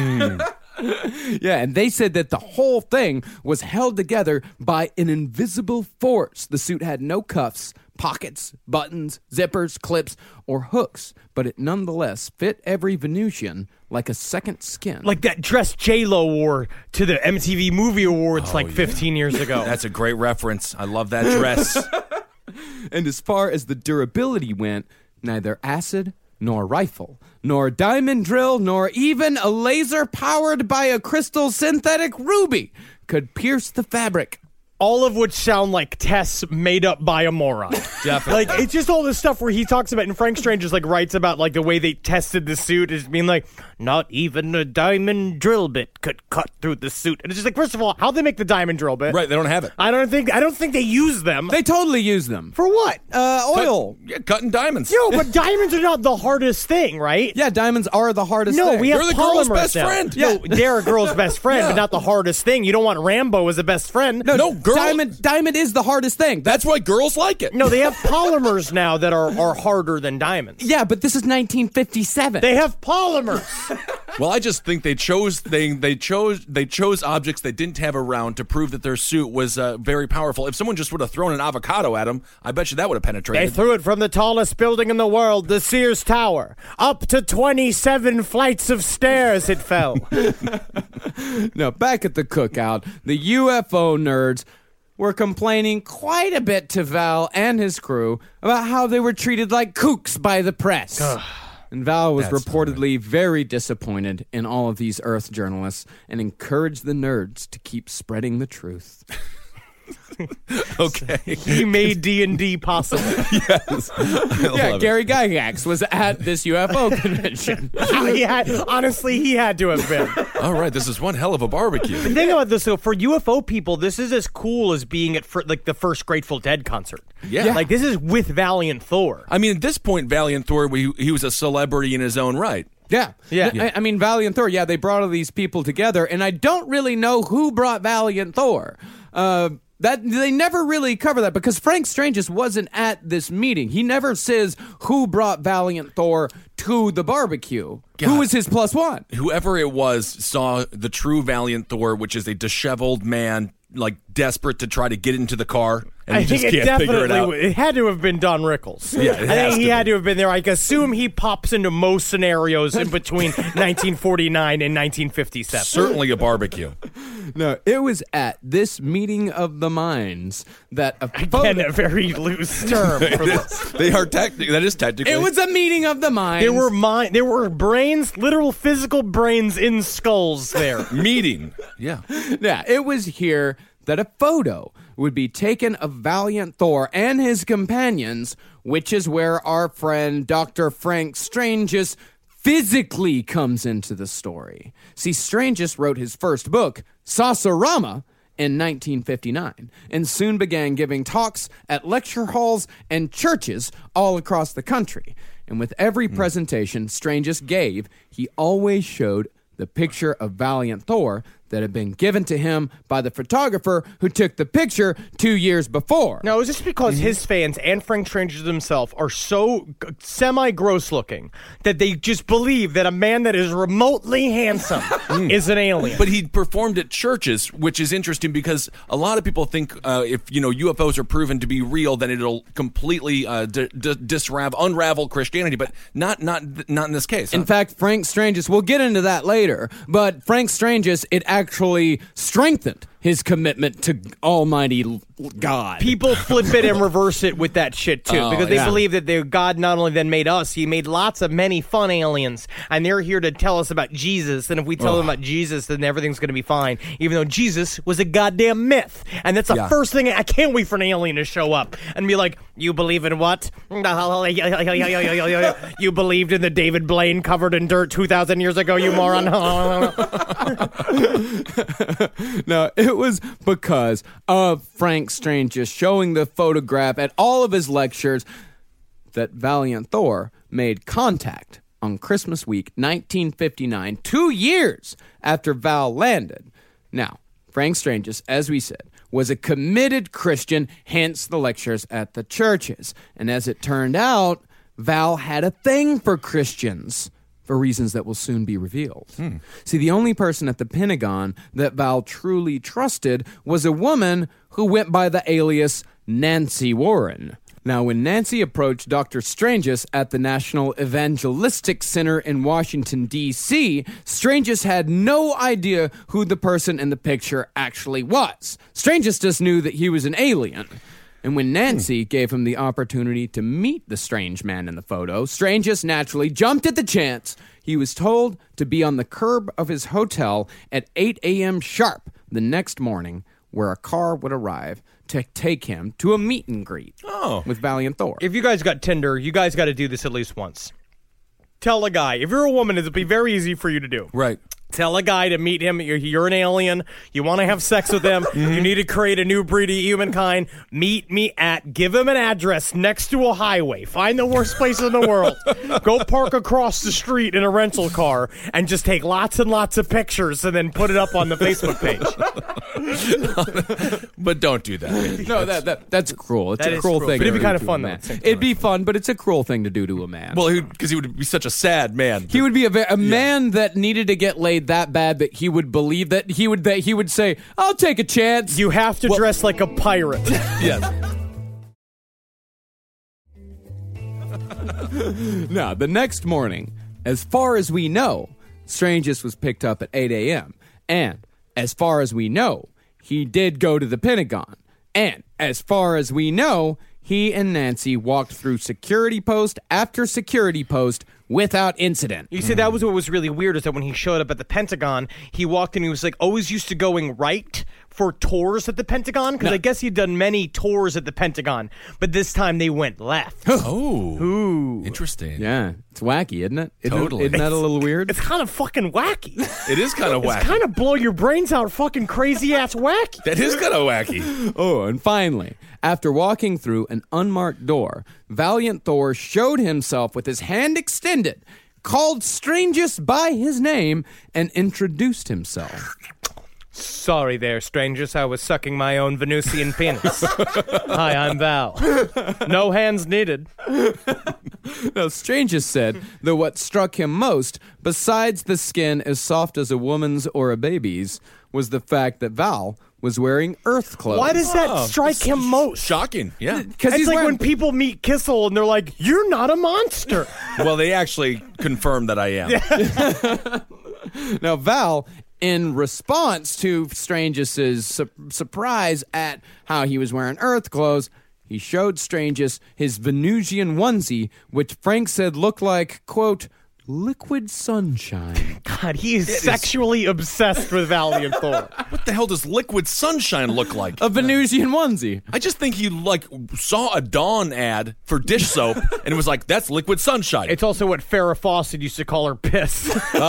Yeah, and they said that the whole thing was held together by an invisible force. The suit had no cuffs, pockets, buttons, zippers, clips, or hooks, but it nonetheless fit every Venusian like a second skin. Like that dress J-Lo wore to the MTV Movie Awards 15 years ago. That's a great reference. I love that dress. And as far as the durability went, neither acid nor rifle, nor diamond drill, nor even a laser powered by a crystal synthetic ruby could pierce the fabric. All of which sound like tests made up by a moron. Definitely. Like, it's just all this stuff where he talks about, and Frank Strange just, writes about, the way they tested the suit as being not even a diamond drill bit could cut through the suit. And it's just first of all, how'd they make the diamond drill bit? Right, they don't have it. I don't think they use them. They totally use them. For what? Oil. Cutting diamonds. No, but diamonds are not the hardest thing, right? Yeah, diamonds are the hardest thing. No, we have They're the polymers girl's best now. friend. No, they're a girl's best friend, but not the hardest thing. You don't want Rambo as a best friend. No, girl. Diamond is the hardest thing. That's why girls like it. No, they have polymers now that are harder than diamonds. Yeah, but this is 1957. They have polymers. Well, I just think they chose objects they didn't have around to prove that their suit was very powerful. If someone just would have thrown an avocado at them, I bet you that would have They penetrated. threw it from the tallest building in the world, the Sears Tower. Up to 27 flights of stairs it fell. Now, back at the cookout, the UFO nerds were complaining quite a bit to Val and his crew about how they were treated like kooks by the press. And Val was reportedly very disappointed in all of these Earth journalists and encouraged the nerds to keep spreading the truth. Okay. He made D&D possible. Yes. Yeah, Gary Gygax was at this UFO convention. Honestly, he had to have been. All right, this is one hell of a barbecue. The thing about this, though, for UFO people, this is as cool as being at the first Grateful Dead concert. Yeah. This is with Valiant Thor. I mean, at this point, Valiant Thor, he was a celebrity in his own right. Yeah. I mean, Valiant Thor, they brought all these people together, and I don't really know who brought Valiant Thor. That they never really cover that because Frank Strange just wasn't at this meeting. He never says who brought Valiant Thor to the barbecue. God. Who was his plus one? Whoever it was saw the true Valiant Thor, which is a disheveled man, desperate to try to get into the car, and I he just think it can't figure it out. definitely it had to have been Don Rickles. Yeah, it I has think he to had be. to have been there. I assume he pops into most scenarios in between 1949 and 1957. Certainly a barbecue. No, it was at this meeting of the minds that Again, a very loose term for this. They are that is technically. It was a meeting of the minds. There were brains, literal physical brains in skulls there. meeting. Yeah. Yeah, it was here that a photo would be taken of Valiant Thor and his companions, which is where our friend Dr. Frank Stranges physically comes into the story. See, Stranges wrote his first book, Saucerama, in 1959, and soon began giving talks at lecture halls and churches all across the country. And with every presentation Stranges gave, he always showed the picture of Valiant Thor that had been given to him by the photographer who took the picture 2 years before. Now, is this because his fans and Frank Strange himself are so semi-gross looking that they just believe that a man that is remotely handsome is an alien? But he performed at churches, which is interesting because a lot of people think if UFOs are proven to be real, then it'll completely unravel Christianity. But not in this case. In fact, Frank Stranges, we'll get into that later, but Frank Stranges, it actually strengthened his commitment to Almighty God. People flip it and reverse it with that shit, too, because they yeah. believe that God not only then made us, he made lots of many fun aliens, and they're here to tell us about Jesus, and if we tell them about Jesus, then everything's going to be fine, even though Jesus was a goddamn myth. And that's the first thing, I can't wait for an alien to show up and be like, you believe in what? You believed in the David Blaine covered in dirt 2,000 years ago, you moron. No, it was because of Frank Strange just showing the photograph at all of his lectures that Valiant Thor made contact on Christmas week 1959, 2 years after Val landed. Now, Frank Stranges, as we said, was a committed Christian, hence the lectures at the churches. And as it turned out, Val had a thing for Christians, for reasons that will soon be revealed. See, the only person at the Pentagon that Val truly trusted was a woman who went by the alias Nancy Warren. Now, when Nancy approached Dr. Stranges at the National Evangelistic Center in Washington, D.C., Stranges had no idea who the person in the picture actually was. Stranges just knew that he was an alien. And when Nancy gave him the opportunity to meet the strange man in the photo, Stranges naturally jumped at the chance. He was told to be on the curb of his hotel at 8 a.m. sharp the next morning, where a car would arrive to take him to a meet and greet with Valiant Thor. If you guys got Tinder, you guys got to do this at least once. Tell a guy. If you're a woman, it'll be very easy for you to do. Right. Tell a guy to meet him. You're an alien. You want to have sex with him. You need to create a new breed of humankind. Meet me at, give him an address next to a highway. Find the worst place in the world. Go park across the street in a rental car and just take lots and lots of pictures and then put it up on the Facebook page. But don't do that. Andy. No, that's cruel. It's That a is cruel cruel, thing. but it'd to be kinda do to fun, a though, man. at the same time. It'd be fun, but it's a cruel thing to do to a man. Well, because he would be such a sad man. He would be a man that needed to get laid that bad that he would believe that he would say, "I'll take a chance." You have to dress like a pirate. Yes. Now, the next morning, as far as we know, Stranges was picked up at 8 a.m. And as far as we know, he did go to the Pentagon. And as far as we know, he and Nancy walked through security post after security post without incident. You see, that was what was really weird, is that when he showed up at the Pentagon, he walked in, he was like always used to going right for tours at the Pentagon, because I guess he'd done many tours at the Pentagon, but this time they went left. Oh. Ooh. Interesting. Yeah, it's wacky, isn't it? Totally. Isn't that a little weird? It's kind of fucking wacky. It is kind of wacky. It's kind of blow your brains out fucking crazy-ass wacky. That is kind of wacky. Oh, and finally, after walking through an unmarked door, Valiant Thor showed himself with his hand extended, called Stranges by his name, and introduced himself. Sorry there, strangers. I was sucking my own Venusian penis. Hi, I'm Val. No hands needed. Now, Stranges said that what struck him most, besides the skin as soft as a woman's or a baby's, was the fact that Val was wearing Earth clothes. Why does that strike him most? Shocking. Yeah. Because It's like when people meet Kissel and they're like, "You're not a monster." Well, they actually confirmed that I am. Now, Val, in response to Stranges' surprise at how he was wearing Earth clothes, he showed Stranges his Venusian onesie, which Frank said looked like, quote, liquid sunshine. God, he is sexually obsessed with Valiant Thor. What the hell does liquid sunshine look like? A Venusian onesie. I just think he saw a Dawn ad for dish soap and was like, "That's liquid sunshine." It's also what Farrah Fawcett used to call her piss.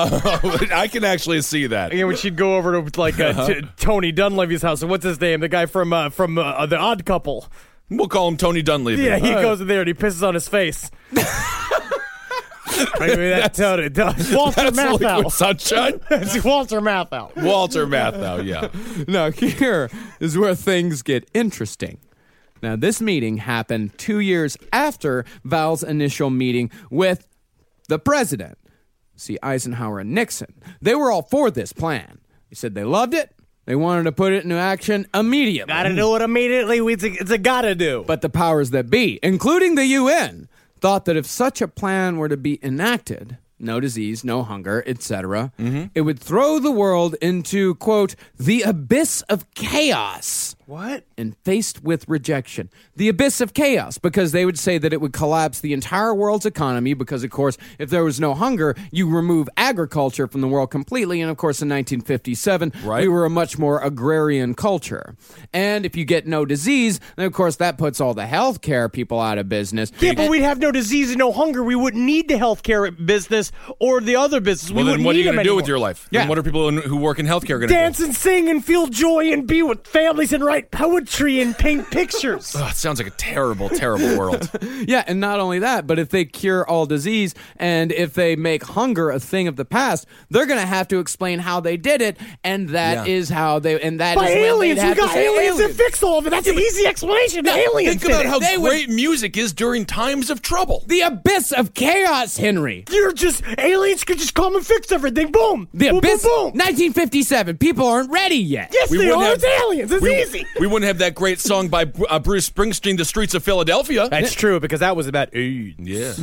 I can actually see that. You know, when she'd go over to Tony Dunleavy's house, and what's his name? The guy from The Odd Couple. We'll call him Tony Dunleavy. Yeah, he goes in there and he pisses on his face. Maybe that's what it does. Walter That's Liquid Matthau. Sunshine. It's Walter Matthau. Walter Matthau, yeah. Now, here is where things get interesting. Now, this meeting happened 2 years after Val's initial meeting with the president. See, Eisenhower and Nixon. They were all for this plan. They said they loved it. They wanted to put it into action immediately. Gotta do it immediately. It's a gotta do. But the powers that be, including the UN, thought that if such a plan were to be enacted, no disease, no hunger, etc., it would throw the world into, quote, the abyss of chaos. What? And faced with rejection. The abyss of chaos, because they would say that it would collapse the entire world's economy because, of course, if there was no hunger, you remove agriculture from the world completely. And, of course, in 1957, we were a much more agrarian culture. And if you get no disease, then, of course, that puts all the healthcare people out of business. Yeah, but we'd have no disease and no hunger. We wouldn't need the healthcare business or the other business. Well, then what are you going to do with your life? Yeah. Then what are people who work in healthcare going to do? Dance and sing and feel joy and be with families and write poetry and paint pictures. Oh, it sounds like a terrible, terrible world. Yeah, and not only that, but if they cure all disease and if they make hunger a thing of the past, they're going to have to explain how they did it, and that is how they, and that By is when aliens, they'd we have got to say aliens that fix all of it. That's an easy explanation. Aliens Think about did how it. great music is during times of trouble. The abyss of chaos, Henry. You're just, aliens could just come and fix everything. Boom. The boom, abyss. boom, boom. 1957. People aren't ready yet. Yes, We they wouldn't are. have- It's aliens. It's easy. We wouldn't have that great song by Bruce Springsteen, "The Streets of Philadelphia." That's true, because that was about AIDS. Yeah.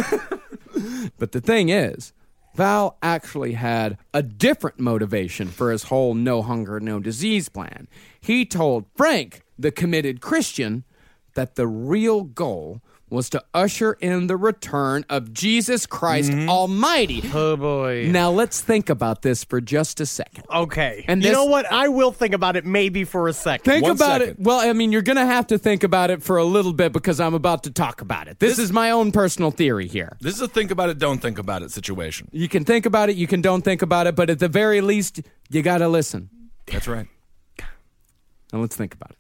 But the thing is, Val actually had a different motivation for his whole no hunger, no disease plan. He told Frank, the committed Christian, that the real goal was to usher in the return of Jesus Christ Almighty. Oh, boy. Now let's think about this for just a second. Okay. And you this- know what? I will think about it maybe for a second. Think One about second. it. Well, I mean, you're going to have to think about it for a little bit because I'm about to talk about it. This is my own personal theory here. This is a think about it, don't think about it situation. You can think about it, you can don't think about it, but at the very least, you got to listen. That's right. Now let's think about it.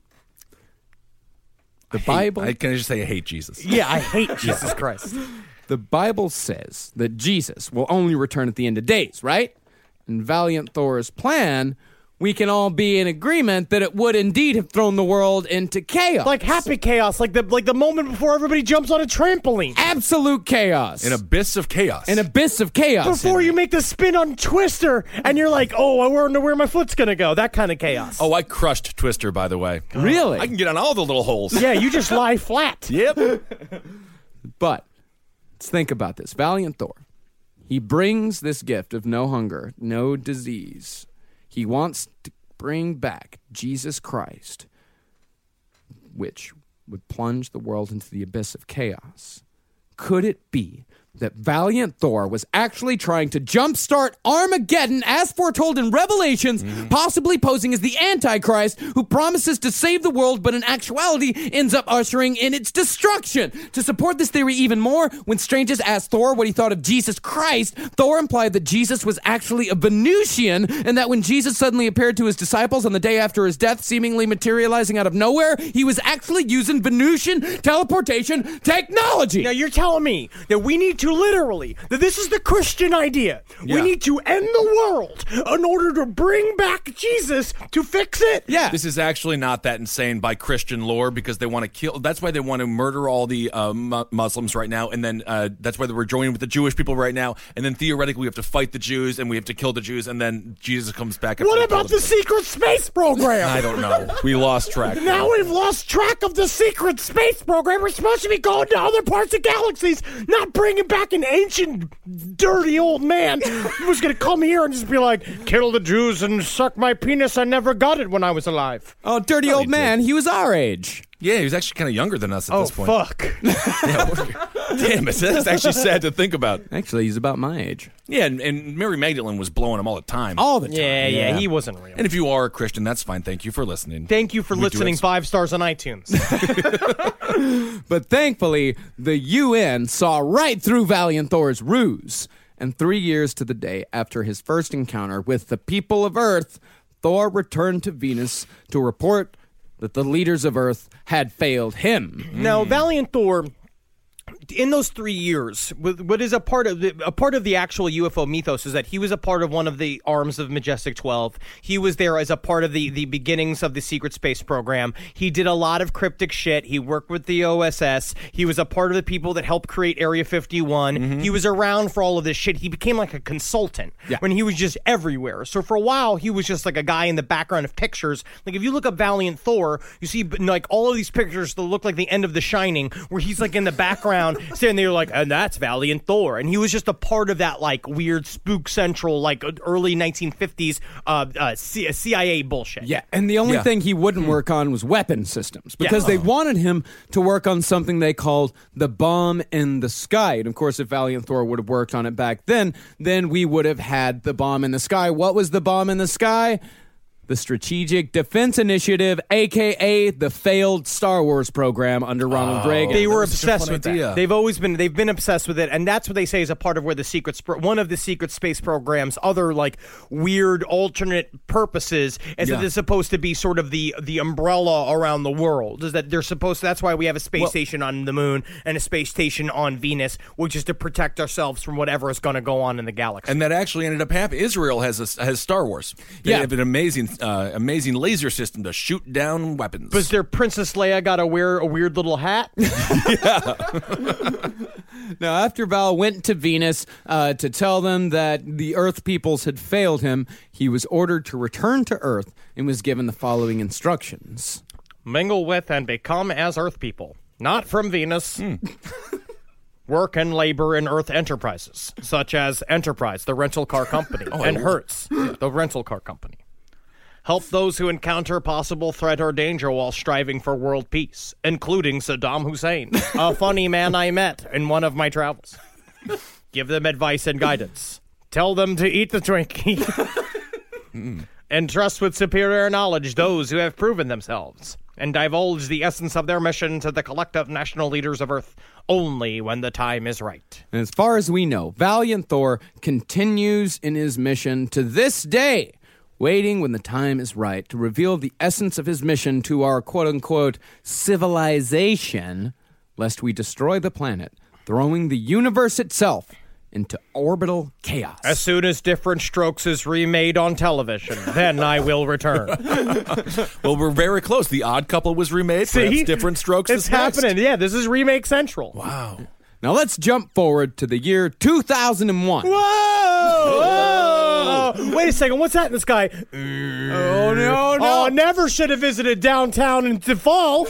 The Bible, Can I just say I hate Jesus? Yeah, I hate Jesus Christ. the Bible says that Jesus will only return at the end of days, right? In Valiant Thor's plan, we can all be in agreement that it would indeed have thrown the world into chaos. Like happy chaos, like the moment before everybody jumps on a trampoline. absolute chaos. An abyss of chaos. An abyss of chaos. Before you make the spin on Twister, and you're like, oh, I wonder where my foot's gonna go. That kind of chaos. Oh, I crushed Twister, by the way. Really? I can get on all the little holes. Yeah, you just lie flat. Yep. But let's think about this. Valiant Thor, he brings this gift of no hunger, no disease. He wants to bring back Jesus Christ, which would plunge the world into the abyss of chaos. Could it be that Valiant Thor was actually trying to jumpstart Armageddon as foretold in Revelations, possibly posing as the Antichrist who promises to save the world but in actuality ends up ushering in its destruction? To support this theory even more, when Stranges asked Thor what he thought of Jesus Christ, Thor implied that Jesus was actually a Venusian and that when Jesus suddenly appeared to his disciples on the day after his death, seemingly materializing out of nowhere, he was actually using Venusian teleportation technology. Now you're telling me that we need to literally, that this is the Christian idea. We Yeah. need to end the world in order to bring back Jesus to fix it? Yeah. This is actually not that insane by Christian lore because they want to kill. That's why they want to murder all the Muslims right now, and then that's why we're joining with the Jewish people right now. And then theoretically, we have to fight the Jews and we have to kill the Jews, and then Jesus comes back. after What we about kill the them. secret space program? I don't know. We lost track. Now we've lost track of the secret space program. We're supposed to be going to other parts of galaxies, not bringing back an ancient, dirty old man who's going to come here and just be like, kill the Jews and suck my penis. I never got it when I was alive. Oh, dirty old man, he was our age. Yeah, he was actually kind of younger than us at this point. Fuck. Damn it, that's actually sad to think about. Actually, he's about my age. Yeah, and Mary Magdalene was blowing him all the time. All the time. Yeah, he wasn't real. And if you are a Christian, that's fine. Thank you for listening. Thank you for We do listening. it. 5 stars on iTunes. But thankfully, the UN saw right through Valiant Thor's ruse. And 3 years to the day after his first encounter with the people of Earth, Thor returned to Venus to report that the leaders of Earth had failed him. Now, Valiant Thor in those 3 years, what is a part of the actual UFO mythos is that he was a part of one of the arms of Majestic 12. He was there as a part of the beginnings of the secret space program. He did a lot of cryptic shit. He worked with the OSS. He was a part of the people that helped create Area 51. He was around for all of this shit. He became like a consultant when he was just everywhere. So for a while, he was just like a guy in the background of pictures. Like if you look up Valiant Thor, you see like all of these pictures that look like the end of The Shining, where he's like in the background standing there like, and that's Valiant Thor. And he was just a part of that like weird Spook Central, like early 1950s CIA bullshit. Yeah, and the only thing he wouldn't work on was weapon systems because they wanted him to work on something they called the bomb in the sky. And of course, if Valiant Thor would have worked on it back then we would have had the bomb in the sky. What was the bomb in the sky? The Strategic Defense Initiative, a.k.a. the failed Star Wars program under Ronald Reagan. They were obsessed with that. They've been obsessed with it, and that's what they say is a part of where one of the secret space program's other like weird alternate purposes is that they're supposed to be sort of the umbrella around the world. Is that that's why we have a space station on the moon and a space station on Venus, which is to protect ourselves from whatever is going to go on in the galaxy. And that actually ended up happening. Israel has Star Wars. They have an amazing laser system to shoot down weapons. But their Princess Leia got to wear a weird little hat? Now, after Val went to Venus to tell them that the Earth peoples had failed him, he was ordered to return to Earth and was given the following instructions. Mingle with and become as Earth people, not from Venus. Work and labor in Earth enterprises, such as Enterprise, the rental car company, and Hertz, the rental car company. Help those who encounter possible threat or danger while striving for world peace, including Saddam Hussein, a funny man I met in one of my travels. Give them advice and guidance. Tell them to eat the Twinkie. Entrust with superior knowledge those who have proven themselves, and divulge the essence of their mission to the collective national leaders of Earth only when the time is right. And as far as we know, Valiant Thor continues in his mission to this day, waiting when the time is right to reveal the essence of his mission to our quote-unquote civilization, lest we destroy the planet, throwing the universe itself into orbital chaos. As soon as Different Strokes is remade on television, then I will return. Well, we're very close. The Odd Couple was remade. Perhaps Different Strokes is happening. next. Yeah, this is Remake Central. Wow. Now let's jump forward to the year 2001. Whoa! Wait a second. What's that in the sky? Oh, no. Oh, never should have visited downtown in the fall.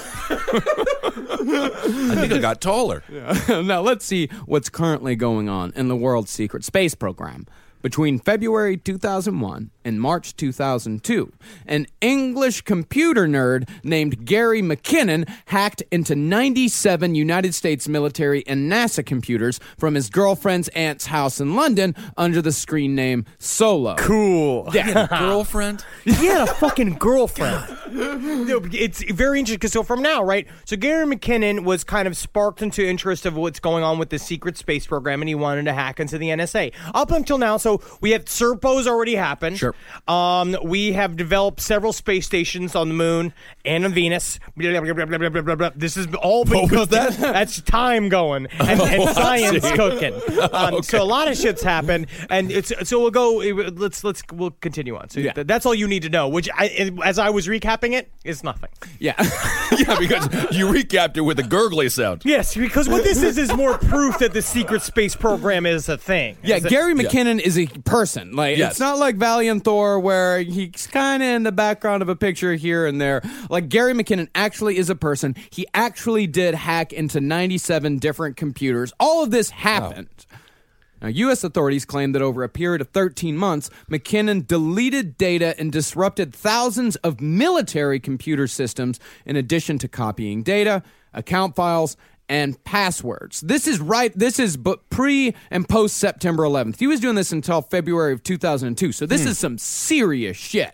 I think I got taller. Now let's see what's currently going on in the world's secret space program. Between February 2001 and March 2002, an English computer nerd named Gary McKinnon hacked into 97 United States military and NASA computers from his girlfriend's aunt's house in London under the screen name Solo. Cool. Yeah, girlfriend? He had a fucking girlfriend. It's very interesting because so from now, right? So Gary McKinnon was kind of sparked into interest of what's going on with the secret space program, and he wanted to hack into the NSA. Up until now, so we have Serpo's already happened. Sure. We have developed several space stations on the moon and on Venus. This is all been cooking. That's time going and science cooking. So a lot of shit's happened, and we'll go. We'll continue on. So that's all you need to know. Which, as I was recapping it, is nothing. Yeah, yeah, because you recapped it with a gurgly sound. Yes, because what this is more proof that the secret space program is a thing. Yeah, Gary McKinnon is a person. Like it's not like Valiant Thor where he's kind of in the background of a picture here and there. Like Gary McKinnon actually is a person. He actually did hack into 97 different computers. All of this happened. Wow. Now, U.S. authorities claim that over a period of 13 months, McKinnon deleted data and disrupted thousands of military computer systems in addition to copying data, account files, and passwords. This is pre and post September 11th. He was doing this until February of 2002, so this is some serious shit.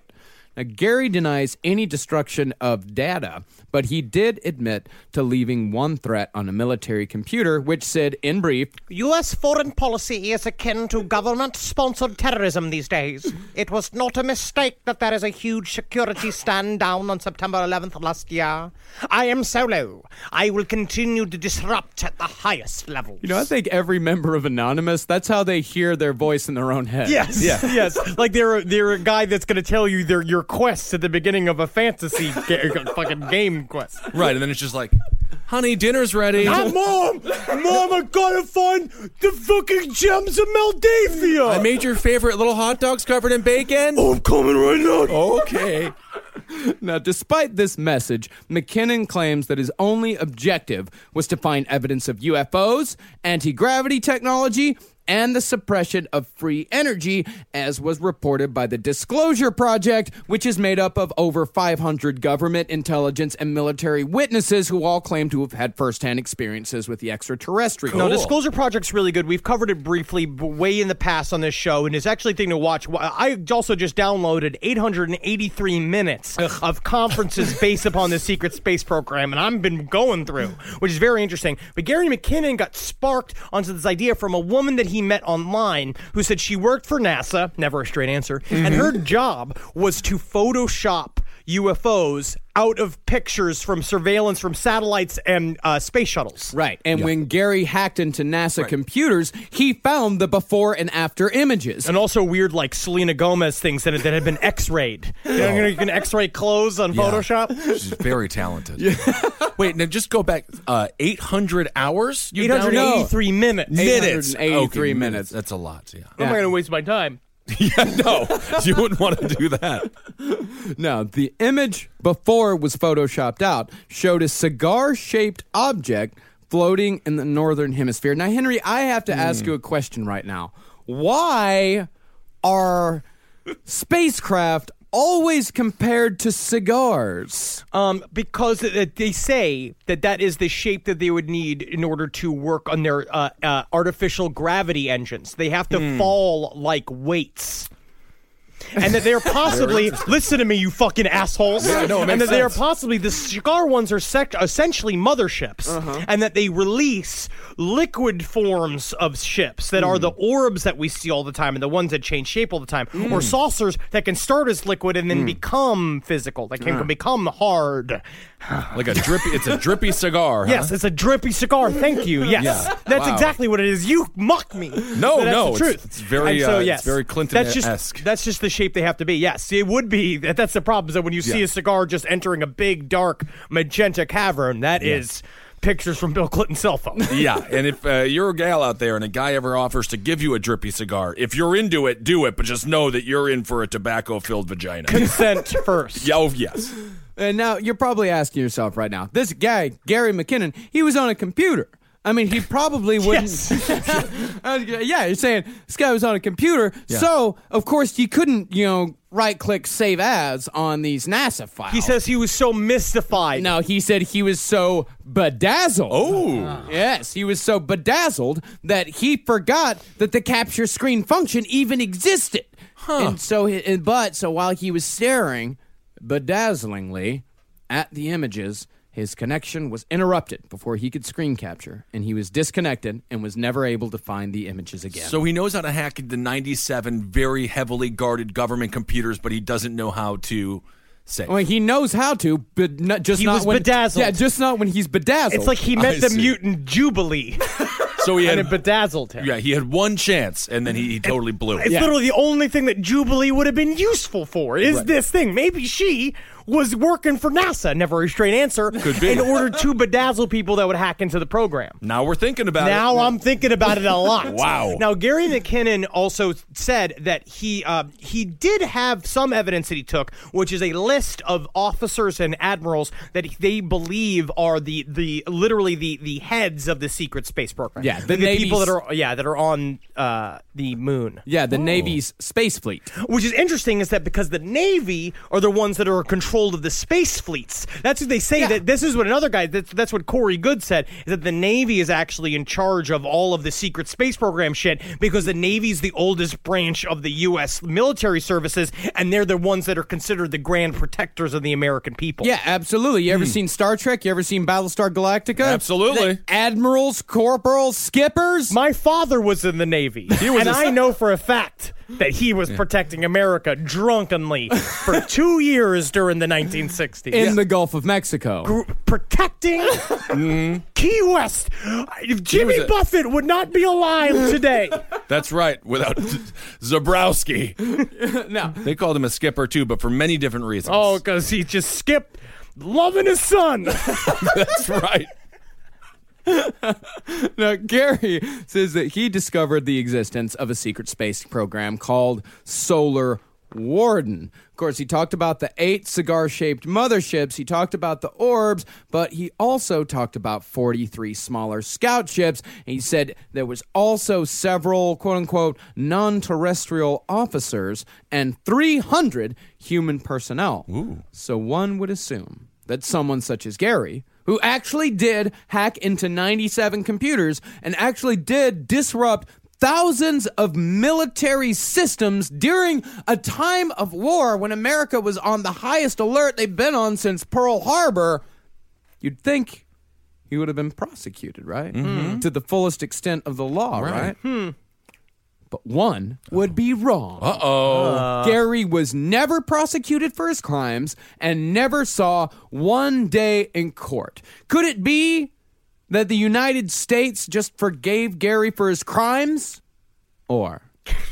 Now, Gary denies any destruction of data, but he did admit to leaving one threat on a military computer, which said, in brief, U.S. foreign policy is akin to government-sponsored terrorism these days. It was not a mistake that there is a huge security stand down on September 11th last year. I am Solo. I will continue to disrupt at the highest levels. I think every member of Anonymous, that's how they hear their voice in their own head. Yes, yes. Like they're a guy that's going to tell you your quests at the beginning of a fantasy fucking game quest. Right, and then it's just like, honey, dinner's ready. Mom, I gotta find the fucking gems of Maldavia. I made your favorite little hot dogs covered in bacon. Oh, I'm coming right now. Okay. Now, despite this message, McKinnon claims that his only objective was to find evidence of UFOs, anti-gravity technology, and the suppression of free energy, as was reported by the Disclosure Project, which is made up of over 500 government, intelligence, and military witnesses who all claim to have had firsthand experiences with the extraterrestrial. No, Disclosure Project's really good. We've covered it briefly way in the past on this show, and it's actually a thing to watch. I also just downloaded 883 minutes of conferences based upon the secret space program, and I've been going through, which is very interesting. But Gary McKinnon got sparked onto this idea from a woman that he met online who said she worked for NASA, never a straight answer, and her job was to Photoshop UFOs out of pictures from surveillance from satellites and space shuttles. Right, and when Gary hacked into NASA computers, he found the before and after images. And also weird, like, Selena Gomez things that had been X-rayed. You can X-ray clothes on Photoshop? She's very talented. Wait, now just go back 800 hours? 883 minutes. 883 minutes. That's a lot, yeah. I'm not going to waste my time. Yeah, no, you wouldn't want to do that. Now, the image before it was photoshopped out showed a cigar-shaped object floating in the northern hemisphere. Now, Henry, I have to ask you a question right now. Why are spacecraft always compared to cigars? Because they say that is the shape that they would need in order to work on their artificial gravity engines. They have to fall like weights. And that they're possibly, listen to me, you fucking assholes. Yeah, no, it makes and that they are sense. possibly, the cigar ones are essentially motherships. And that they release liquid forms of ships that are the orbs that we see all the time and the ones that change shape all the time. Or saucers that can start as liquid and then become physical, that can become hard. Like it's a drippy cigar, huh? Yes, it's a drippy cigar. Thank you. Yes, Yeah. that's Wow. exactly what it is. You mock me. No, But that's no, the truth. it's very, And so, it's very Clinton-esque. That's just the shape they have to be. Yes, it would be. That's the problem. Is that when you see a cigar just entering a big, dark, magenta cavern, that is pictures from Bill Clinton's cell phone. Yeah, and if you're a gal out there and a guy ever offers to give you a drippy cigar, if you're into it, do it, but just know that you're in for a tobacco-filled vagina. Consent first. Yeah, oh, yes. And now you're probably asking yourself right now, this guy, Gary McKinnon, he was on a computer. I mean, he probably wouldn't. Yeah, you're saying this guy was on a computer. Yeah. So, of course, you couldn't, right-click save as on these NASA files. He says he was so mystified. No, he said he was so bedazzled. Oh. Yes, he was so bedazzled that he forgot that the capture screen function even existed. And so while he was staring bedazzlingly at the images, his connection was interrupted before he could screen capture, and he was disconnected and was never able to find the images again. So he knows how to hack into 97 very heavily guarded government computers, but he doesn't know how to save. Well, he knows how to, but not He was when bedazzled. Yeah, just not when he's bedazzled. It's like he met I the see. mutant Jubilee, So he and had, it bedazzled him. yeah, he had one chance, and then he totally blew it. It's literally the only thing that Jubilee would have been useful for is this thing. Maybe she was working for NASA, never a straight answer, Could be. in order to bedazzle people that would hack into the program. Now we're thinking about it. Now I'm thinking about it a lot. Wow. Now Gary McKinnon also said that he did have some evidence that he took, which is a list of officers and admirals that they believe are the literally the heads of the secret space program. Yeah, the people that are on the moon. Yeah, the Navy's space fleet. Which is interesting is that because the Navy are the ones that are controlling control of the space fleets. That's what they say. That this is what another guy. That's what Corey Good said. Is that the Navy is actually in charge of all of the secret space program shit because the Navy's the oldest branch of the U.S. military services, and they're the ones that are considered the grand protectors of the American people. Yeah, absolutely. You ever seen Star Trek? You ever seen Battlestar Galactica? Absolutely. The admirals, corporals, skippers. My father was in the Navy, and I know for a fact that he was protecting America drunkenly for 2 years during the 1960s. In the Gulf of Mexico. Protecting Key West. Jimmy Buffett would not be alive today. That's right. Without Zabrowski. No. They called him a skipper, too, but for many different reasons. Oh, because he just skipped loving his son. That's right. Now, Gary says that he discovered the existence of a secret space program called Solar Warden. Of course, he talked about the 8 cigar-shaped motherships. He talked about the orbs, but he also talked about 43 smaller scout ships. And he said there was also several, quote-unquote, non-terrestrial officers and 300 human personnel. Ooh. So one would assume that someone such as Gary, who actually did hack into 97 computers and actually did disrupt thousands of military systems during a time of war when America was on the highest alert they've been on since Pearl Harbor, you'd think he would have been prosecuted, right? Mm-hmm. To the fullest extent of the law, right? But one would be wrong. Uh-oh. Gary was never prosecuted for his crimes and never saw one day in court. Could it be that the United States just forgave Gary for his crimes? Or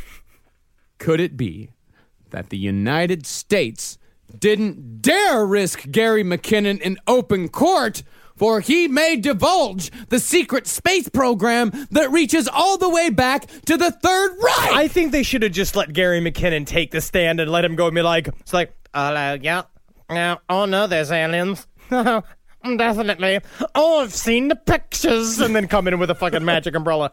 could it be that the United States didn't dare risk Gary McKinnon in open court, for he may divulge the secret space program that reaches all the way back to the Third Reich? I think they should have just let Gary McKinnon take the stand and let him go and be like, it's like, yeah, oh no, there's aliens. Definitely. Oh, I've seen the pictures. And then come in with a fucking magic umbrella.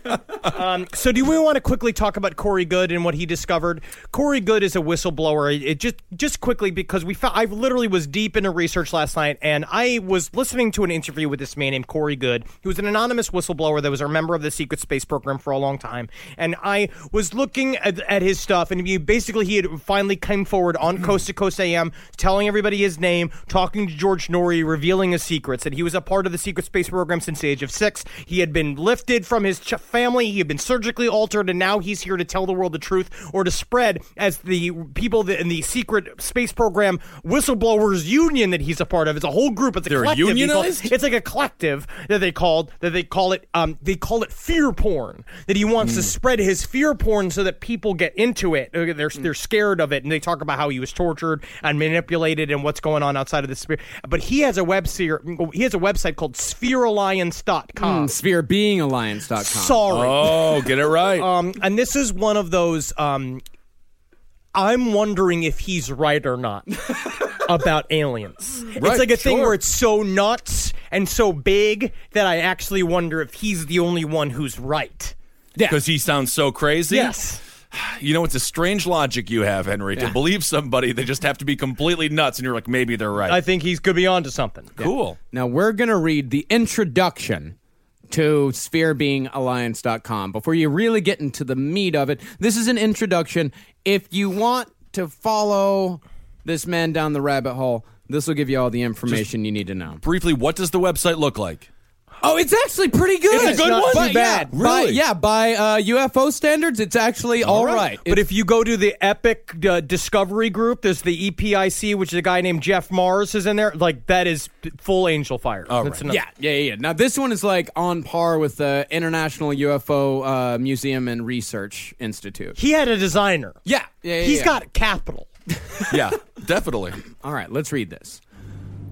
So do we want to quickly talk about Corey Good and what he discovered? Corey Good is a whistleblower. It just quickly, because I literally was deep into research last night, and I was listening to an interview with this man named Corey Good, who was an anonymous whistleblower that was a member of the secret space program for a long time. And I was looking at his stuff, and he had finally come forward on Coast to Coast AM, telling everybody his name, talking to George Norrie, revealing his secrets, that he was a part of the secret space program since the age of 6. He had been lifted from his family. He had been surgically altered, and now he's here to tell the world the truth, or to spread, as the people in the secret space program whistleblowers union that he's a part of. It's a whole group. It's a They're collective. unionized? It's like a collective that they call it fear porn. That he wants to spread his fear porn so that people get into it. They're scared of it, and they talk about how he was tortured and manipulated and what's going on outside of the sphere. But he has a website called SphereAlliance.com. SphereBeingAlliance.com. Sorry. Oh, get it right. And this is one of those, I'm wondering if he's right or not about aliens. Right, it's like a thing sure. where it's so nuts and so big that I actually wonder if he's the only one who's right. Because he sounds so crazy? Yes. You know, it's a strange logic you have, Henry, to believe somebody. They just have to be completely nuts, and you're like, maybe they're right. I think he could be onto something. Cool. Now, we're going to read the introduction to SphereBeingAlliance.com before you really get into the meat of it. This is an introduction. If you want to follow this man down the rabbit hole, this will give you all the information you need to know. Briefly, what does the website look like? Oh, it's actually pretty good. It's a good one? Too bad. Really? By UFO standards, it's actually all right. But if you go to the Epic Discovery group, there's the EPIC, which is a guy named Jeff Mars is in there. Like, that is full angel fire. All That's right. enough. Yeah. Now, this one is like on par with the International UFO Museum and Research Institute. He had a designer. Yeah. He's got capital. Yeah, definitely. All right, let's read this.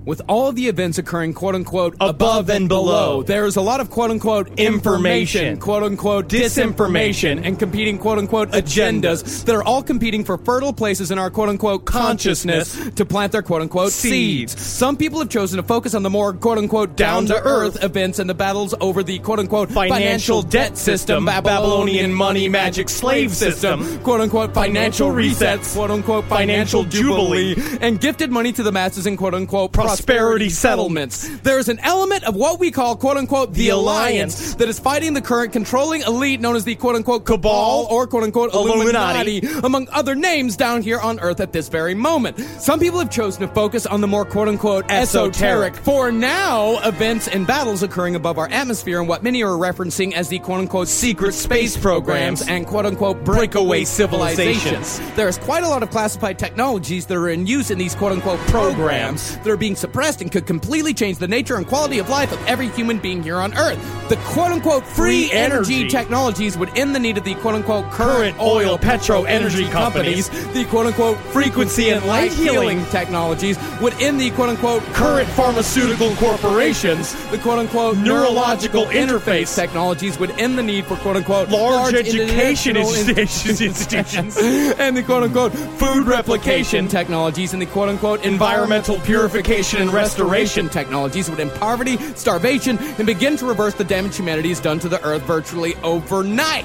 with all of the events occurring, quote-unquote, above and below. There's a lot of, quote-unquote, information, quote-unquote, disinformation, and competing, quote-unquote, agendas that are all competing for fertile places in our, quote-unquote, consciousness to plant their, quote-unquote, seeds. Some people have chosen to focus on the more, quote-unquote, down-to-earth events and the battles over the, quote-unquote, financial debt system, Babylonian money magic slave system, quote-unquote, financial resets, quote-unquote, financial jubilee, and gifted money to the masses in, quote-unquote, prosperity settlements. There's an element of what we call, quote-unquote, the alliance that is fighting the current controlling elite known as the, quote-unquote, cabal or, quote-unquote, Illuminati, among other names down here on Earth at this very moment. Some people have chosen to focus on the more, quote-unquote, esoteric, for now, events and battles occurring above our atmosphere and what many are referencing as the, quote-unquote, secret space programs and, quote-unquote, breakaway civilizations. There's quite a lot of classified technologies that are in use in these, quote-unquote, programs that are being suppressed and could completely change the nature and quality of life of every human being here on Earth. The, quote-unquote, free energy technologies would end the need of the, quote-unquote, current oil, petro, energy companies. The, quote-unquote, frequency and light healing technologies would end the, quote-unquote, current pharmaceutical corporations. The, quote-unquote, neurological interface technologies would end the need for, quote-unquote, large education institutions. And the, quote-unquote, food replication technologies and the, quote-unquote, environmental purification and restoration technologies would end poverty, starvation, and begin to reverse the damage humanity has done to the Earth virtually overnight.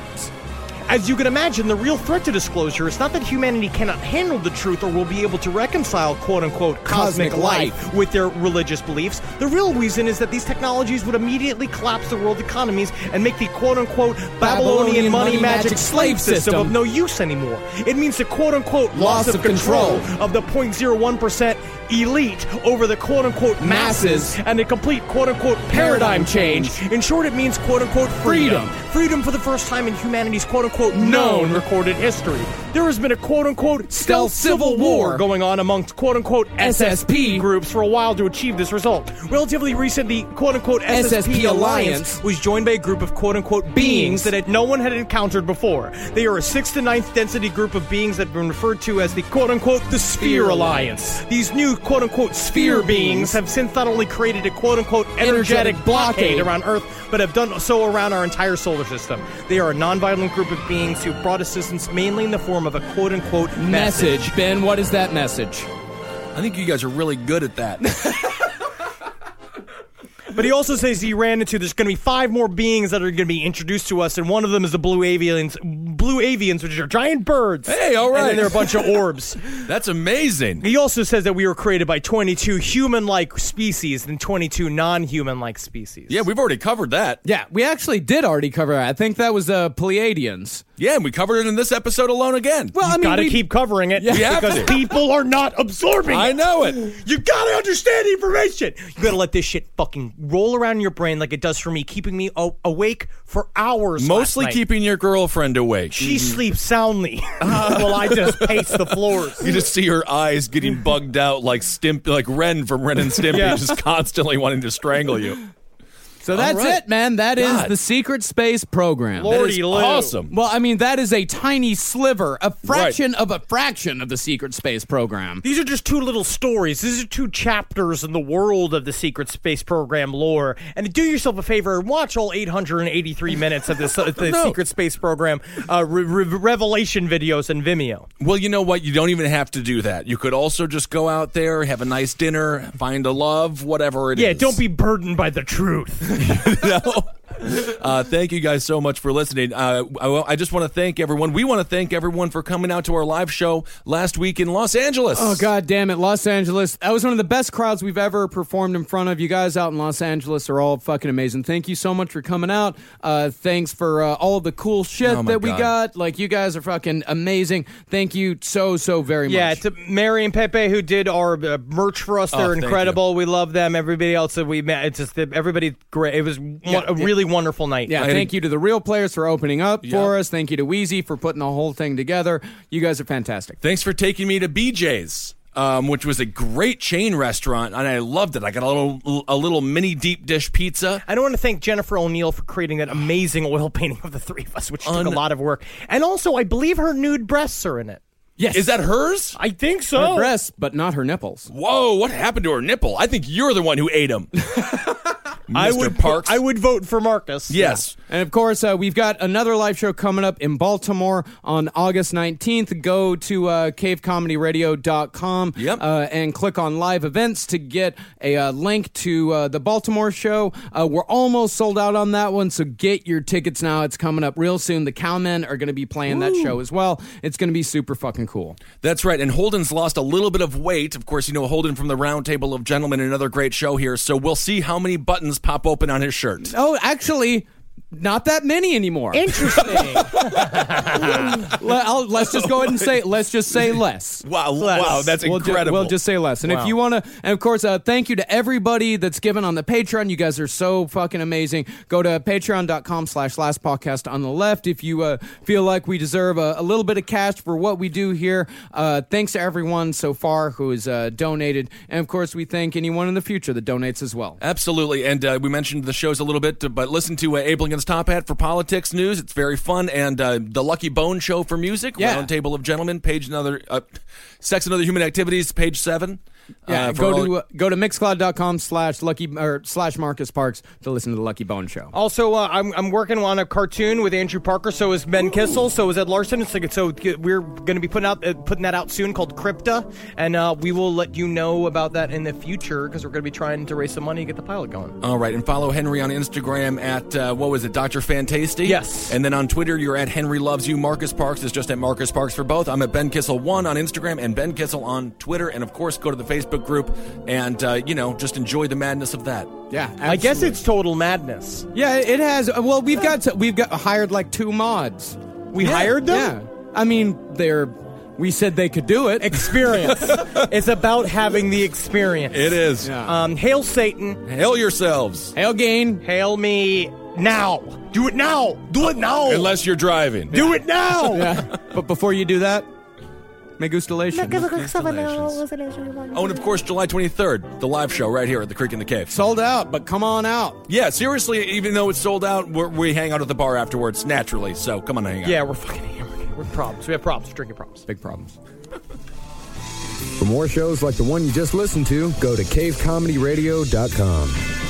As you can imagine, the real threat to disclosure is not that humanity cannot handle the truth or will be able to reconcile, quote-unquote, cosmic life with their religious beliefs. The real reason is that these technologies would immediately collapse the world economies and make the, quote-unquote, Babylonian money magic slave system of no use anymore. It means the, quote-unquote, loss of control of the 0.01% elite over the, quote-unquote, masses and a complete, quote-unquote, paradigm change. In short, it means, quote-unquote, freedom. Freedom for the first time in humanity's, quote-unquote, known recorded history. There has been a, quote-unquote, stealth civil war going on amongst, quote-unquote, SSP groups for a while to achieve this result. Relatively recently, quote-unquote, SSP Alliance was joined by a group of, quote-unquote, beings that no one had encountered before. They are a 6th to 9th density group of beings that have been referred to as the, quote-unquote, the Sphere Alliance. These new, quote-unquote, sphere beings have since not only created a, quote-unquote, energetic blockade around Earth, but have done so around our entire solar system. They are a non-violent group of beings who brought assistance mainly in the form of a, quote-unquote, message. Ben, what is that message? I think you guys are really good at that. But he also says he ran into, there's going to be 5 more beings that are going to be introduced to us, and one of them is the blue avians, which are giant birds. Hey, all right. And then there are a bunch of orbs. That's amazing. He also says that we were created by 22 human-like species and 22 non-human-like species. Yeah, we've already covered that. Yeah, we actually did already cover that. I think that was Pleiadians. Yeah, and we covered it in this episode alone again. Well, I mean, gotta keep covering it because people are not absorbing it. I know it. You gotta understand information. You gotta let this shit fucking roll around in your brain like it does for me, keeping me awake for hours. Mostly keeping your girlfriend awake. She sleeps soundly while I just pace the floors. You just see her eyes getting bugged out like Ren from Ren and Stimpy, just constantly wanting to strangle you. So that's it, man. That is the Secret Space Program. Lordy Lou. Awesome. Well, I mean, that is a tiny sliver, a fraction of a fraction of the Secret Space Program. These are just 2 little stories. These are 2 chapters in the world of the Secret Space Program lore. And do yourself a favor and watch all 883 minutes of this Secret Space Program revelation videos in Vimeo. Well, you know what? You don't even have to do that. You could also just go out there, have a nice dinner, find a love, whatever it is. Yeah, don't be burdened by the truth. Thank you guys so much for listening. I just want to thank everyone. We want to thank everyone for coming out to our live show last week in Los Angeles. Oh, God damn it. Los Angeles. That was one of the best crowds we've ever performed in front of. You guys out in Los Angeles are all fucking amazing. Thank you so much for coming out. Thanks for all of the cool shit that we got. Like, you guys are fucking amazing. Thank you so very much. Yeah, to Mary and Pepe who did our merch for us. They're incredible. We love them. Everybody else that we met, it's just everybody great. It was a really wonderful night. Yeah, thank you to the Real Players for opening up for us. Thank you to Wheezy for putting the whole thing together. You guys are fantastic. Thanks for taking me to BJ's, which was a great chain restaurant, and I loved it. I got a little mini deep dish pizza. I want to thank Jennifer O'Neill for creating that amazing oil painting of the 3 of us, which took a lot of work. And also, I believe her nude breasts are in it. Yes. Is that hers? I think Her so. breasts, but not her nipples. Whoa, what happened to her nipple? I think you're the one who ate them. Mr. Parks. I would vote for Marcus. Yes. And of course, we've got another live show coming up in Baltimore on August 19th. Go to cavecomedyradio.com and click on live events to get a link to the Baltimore show. We're almost sold out on that one, so get your tickets now. It's coming up real soon. The Cowmen are going to be playing that show as well. It's going to be super fucking cool. That's right. And Holden's lost a little bit of weight. Of course, you know Holden from the Round Table of Gentlemen, another great show here. So we'll see how many buttons pop open on his shirt. Oh, actually, not that many anymore. Interesting. Let's just go ahead and say, let's just say less. Wow, that's incredible. We'll just say less. And if you want to, and of course, thank you to everybody that's given on the Patreon. You guys are so fucking amazing. Go to patreon.com/lastpodcast on the left if you feel like we deserve a little bit of cash for what we do here. Thanks to everyone so far who has donated. And of course, we thank anyone in the future that donates as well. Absolutely. And we mentioned the shows a little bit, but listen to Abel Against Top Hat for politics news. It's very fun. And the Lucky Bone Show for music. Yeah. Round Table of Gentlemen, page another Sex and Other Human Activities, page 7. Yeah, go to mixcloud.com/Marcus Parks to listen to the Lucky Bone Show. Also, I'm working on a cartoon with Andrew Parker. So is Ben Kissel. So is Ed Larson. So we're going to be putting that out soon, called Crypta, and we will let you know about that in the future because we're going to be trying to raise some money to get the pilot going. All right, and follow Henry on Instagram at Dr. Fantasty. Yes. And then on Twitter, you're at Henry Loves You. Marcus Parks is just at Marcus Parks for both. I'm at Ben Kissel 1 on Instagram and Ben Kissel on Twitter. And of course, go to the Facebook group and just enjoy the madness of that. Yeah, absolutely. I guess it's total madness. Yeah, it has. Well, we've got hired like 2 mods. We hired them? Yeah. I mean, we said they could do it. Experience. It's about having the experience. It is. Yeah. Hail Satan. Hail yourselves. Hail Gain. Hail me now. Do it now. Do it now. Unless you're driving. Do it now. Yeah. But before you do that, me gustalations. Oh, and of course, July 23rd, the live show right here at the Creek in the Cave. Sold out, but come on out. Yeah, seriously, even though it's sold out, we hang out at the bar afterwards naturally. So come on, hang out. Yeah, we're fucking hammered. We're problems. We have problems. Drinking problems. Big problems. For more shows like the one you just listened to, go to cavecomedyradio.com.